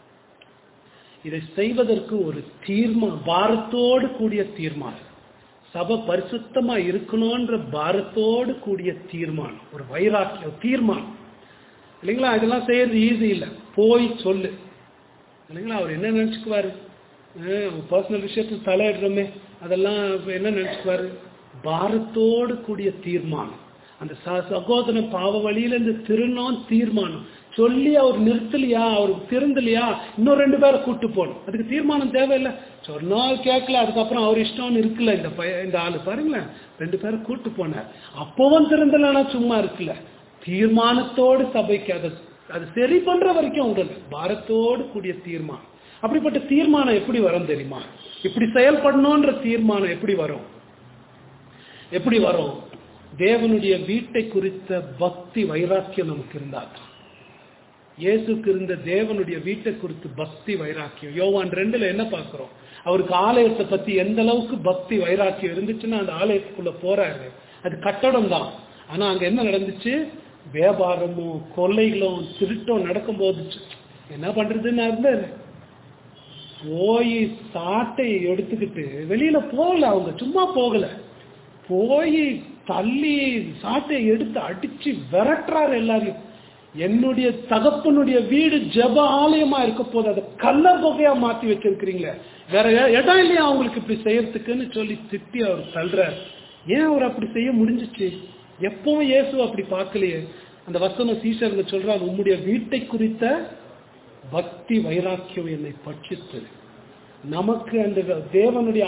இதை செய்வதற்கு ஒரு பாரத்தோடு கூடிய தீர்மானம். சபை பரிசுத்தமா இருக்கணும்ன்ற பாரத்தோடு கூடிய தீர்மானம், ஒரு வைராக்கியம் தீர்மானம் இல்லைங்களா? இதெல்லாம் செய்யறது ஈஸி இல்லை. போய் சொல்லு இல்லைங்களா? அவர் என்ன நினைச்சுக்குவாரு? பர்சனல் விஷயத்துல தலையிடுறோமே, அதெல்லாம் என்ன நினைச்சுக்குவாரு? பாரத்தோடு கூடிய தீர்மானம். அந்த சகோதரன் பாவ வழியில இருந்து திருநோம் தீர்மானம் சொல்லி அவர் நிறுத்தலையா, அவருக்கு திருந்தலையா, இன்னும் 2 பேரை கூட்டு போகணும். அதுக்கு தீர்மானம் தேவையில்லை. சொன்னால் கேட்கல, அதுக்கப்புறம் அவர் இஷ்டம்னு இருக்குல்ல. இந்த ஆளு பாருங்களேன், 2 பேரை கூட்டு போனார். அப்பவும் திருந்தலன்னா சும்மா இருக்குல்ல. தீர்மானத்தோடு சபைக்கு அது சரி பண்ற வரைக்கும் உடல் பாரத்தோடு கூடிய தீர்மானம். அப்படிப்பட்ட தீர்மானம் எப்படி வரும் தெரியுமா? இப்படி செயல்படணும்ன்ற தீர்மானம் எப்படி வரும்? தேவனுடைய வீட்டை குறித்த பக்தி வைராக்கியம் நமக்கு இருந்தாதான். இயேசுக்கு இருந்த தேவனுடைய வீட்டை குறித்து பக்தி வைராக்கியம். யோவான் 2 என்ன பார்க்கிறோம்? அவருக்கு ஆலயத்தை பத்தி எந்த அளவுக்கு பக்தி வைராக்கியம் இருந்துச்சுன்னா அந்த ஆலயத்துக்குள்ள போறாரு. அது கட்டடம் தான், ஆனா அங்க என்ன நடந்துச்சு? வியாபாரமும் கொள்ளைகளும் திருட்டும் நடக்கும் போது என்ன பண்றதுன்னு இருந்தாரு. போய் சாட்டை எடுத்துக்கிட்டு வெளியில போகல, அவங்க சும்மா போகல, போய் தள்ளி சாட்டை எடுத்து அடிச்சு விரட்டுறாரு எல்லாரையும். என்னுடைய தகப்பனுடைய வீடு ஜெப ஆலயமா இருக்க போது அதை கள்ள புகையா மாத்தி வச்சிருக்கிறீங்களே, வேற இடம் இல்லையா அவங்களுக்கு இப்படி செய்யறதுக்குன்னு சொல்லி திட்டி அவர் தள்ளுறாரு. ஏன் அவர் அப்படி செய்ய முடிஞ்சிச்சு? எப்பவும் இயேசு அப்படி பார்க்கலையே. அந்த வசனம் சீஷர்கள் சொல்றாங்க, உம்முடைய வீட்டை குறித்த பக்தி வைராக்கியம் என்னை பட்சித்து. நமக்கு அந்த தேவனுடைய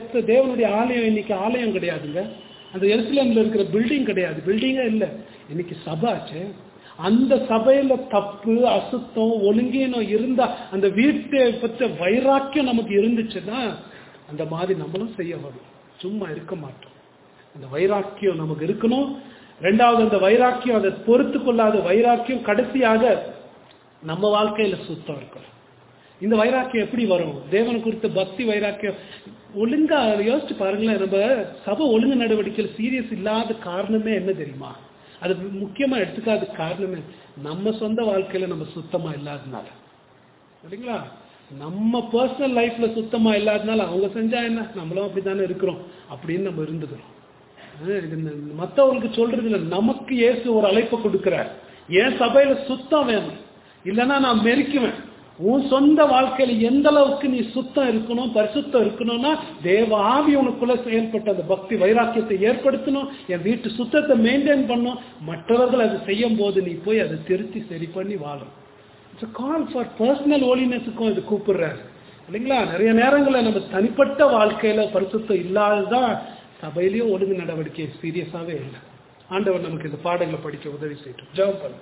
ஆலயம் இன்னைக்கு ஆலயம் கிடையாதுங்க. அந்த எருசலேம்ல இருக்கிற பில்டிங் கிடையாது, பில்டிங்கே இல்லை, இன்னைக்கு சபாச்சு. அந்த சபையில தப்பு அசுத்தம் ஒழுங்கீனம் இருந்தா அந்த வீட்டை பற்ற வைராக்கியம் நமக்கு இருந்துச்சுன்னா அந்த மாதிரி நம்மளும் செய்ய வரும், சும்மா இருக்க மாட்டோம். அந்த வைராக்கியம் நமக்கு இருக்கணும். ரெண்டாவது, அந்த வைராக்கியம், அதை பொறுத்து கொள்ளாத வைராக்கியம் கடைசியாக நம்ம வாழ்க்கையில சுத்தம் இருக்கணும். இந்த வைராக்கியம் எப்படி வரும்? தேவனை குறித்த பக்தி வைராக்கியம் ஒழுங்கா யோசிச்சு பாருங்களேன். நம்ம சபை ஒழுங்கு நடவடிக்கையில் சீரியஸ் இல்லாத காரணமே என்ன தெரியுமா? அது முக்கியமா எடுத்துக்காத காரணமே நம்ம சொந்த வாழ்க்கையில நம்ம சுத்தமா இல்லாதனால இல்லைங்களா? நம்ம பர்சனல் லைஃப்ல சுத்தமா இல்லாதனால அவங்க செஞ்சா என்ன, நம்மளும் அப்படித்தானே இருக்கிறோம் அப்படின்னு நம்ம இருந்துக்கிறோம். மற்றவங்களுக்கு சொல்றது இல்லை, நமக்கு இயேசு ஒரு அழைப்பை கொடுக்கிறார். என் சபையில சுத்தம் வேணும், இல்லைன்னா நான் மெரிக்குவேன். உன் சொந்த வாழ்க்கையில எந்த அளவுக்கு நீ சுத்தம் இருக்கணும், பரிசுத்தம் இருக்கணும்னா தேவ ஆவி உனக்குள்ள செயல்பட்ட அந்த பக்தி வைராக்கியத்தை ஏற்படுத்தணும். என் வீட்டு சுத்தத்தை மெயின்டைன் பண்ணும். மற்றவர்கள் அது செய்யும் போது நீ போய் அதை திருத்தி சரி பண்ணி வாழும். இட்ஸ் கால் ஃபார் பர்சனல் ஹோலினஸுக்கும் இது கூப்பிடுறாரு இல்லைங்களா? நிறைய நேரங்களில் நம்ம தனிப்பட்ட வாழ்க்கையில பரிசுத்தம் இல்லாததான் சபையிலேயும் ஒழுங்கு நடவடிக்கை சீரியஸாவே இல்லை. ஆண்டவர் நமக்கு இந்த பாடங்களை படிக்க உதவி செய்யட்டும். ஜெபம் பண்ணுங்க.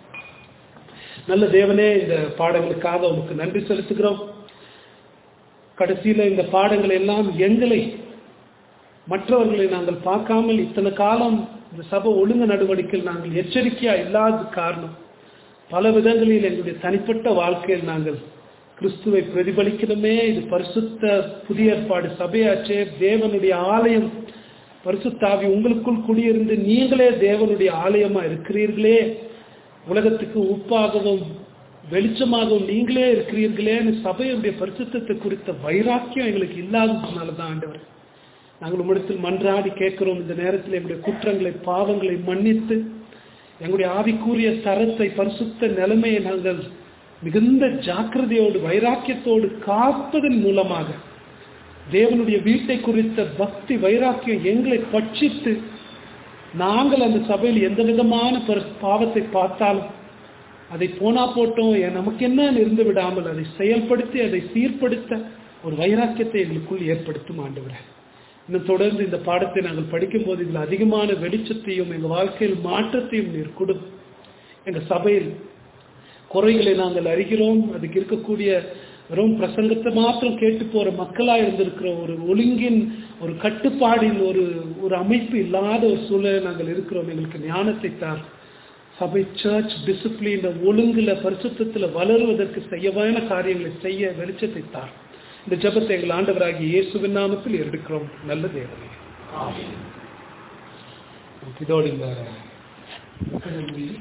நல்ல தேவனே, இந்த பாடங்களுக்காக உனக்கு நன்றி செலுத்துகிறோம். கடைசியில இந்த பாடங்கள் எல்லாம் எங்களை மற்றவர்களை நாங்கள் பார்க்காமல் இத்தனை காலம் இந்த சபை ஒழுங்கு நடவடிக்கையில் நாங்கள் எச்சரிக்கையா இல்லாத காரணம் பல விதங்களில் எங்களுடைய தனிப்பட்ட வாழ்க்கையில் நாங்கள் கிறிஸ்துவை பிரதிபலிக்கணுமே. இது பரிசுத்த புதிய ஏற்பாடு சபையாச்சே, தேவனுடைய ஆலயம், பரிசுத்தாவி உங்களுக்குள் குடியிருந்து நீங்களே தேவனுடைய ஆலயமா இருக்கிறீர்களே, உலகத்துக்கு உப்பாகவும் வெளிச்சமாகவும் நீங்களே இருக்கிறீர்களே. சபையுடைய பரிசுத்தத்தை குறித்த வைராக்கியம் எங்களுக்கு இல்லாததுனாலதான் ஆண்டவர் நாங்கள் உம்மிடத்தில் மன்றாடி கேட்கிறோம். இந்த நேரத்தில் எங்களுடைய குற்றங்களை பாவங்களை மன்னித்து எங்களுடைய ஆவிக்குரிய தரத்தை பரிசுத்த நிலைமையை நாங்கள் மிகுந்த ஜாக்கிரதையோடு வைராக்கியத்தோடு காப்பதன் மூலமாக தேவனுடைய வீட்டை குறித்த பக்தி வைராக்கியம் எங்களை பட்சித்து நாங்கள் அந்த சபையில் எந்த விதமான பாவத்தை பார்த்தாலும் அதை போனா போட்டோம் நமக்கு என்ன இருந்து விடாமல் அதை செயல்படுத்தி அதை சீர்படுத்த ஒரு வைராக்கியத்தை எங்களுக்குள் ஏற்படுத்தும் ஆண்டவரே. இன்னும் தொடர்ந்து இந்த பாடத்தை நாங்கள் படிக்கும் போது இதில் அதிகமான வெளிச்சத்தையும் எங்கள் வாழ்க்கையில் மாற்றத்தையும் நீர் கொடு. எங்கள் சபையில் குறைகளை நாங்கள் அறிகிறோம். அதுக்கு இருக்கக்கூடிய வெறும் பிரசங்கத்தை மாத்திரம் கேட்டு போற மக்களா இருந்திருக்கிற ஒரு ஒழுங்கின் ஒரு கட்டுப்பாடின் ஒரு அமைப்பு இல்லாத ஒரு சூழலை நாங்கள் இருக்கிறோம். எங்களுக்கு ஞானத்தை தார். சபை சர்ச் டிசிப்ளின் ஒழுங்குல பரிசுத்தத்துல வளருவதற்கு செய்யவான காரியங்களை செய்ய வெளிச்சத்தை தார். இந்த ஜெபத்தை எங்கள் ஆண்டவராகிய இயேசுவின் நாமத்தில் எடுக்கிறோம். நல்ல தேவனே, ஆமென். இதோடு இந்த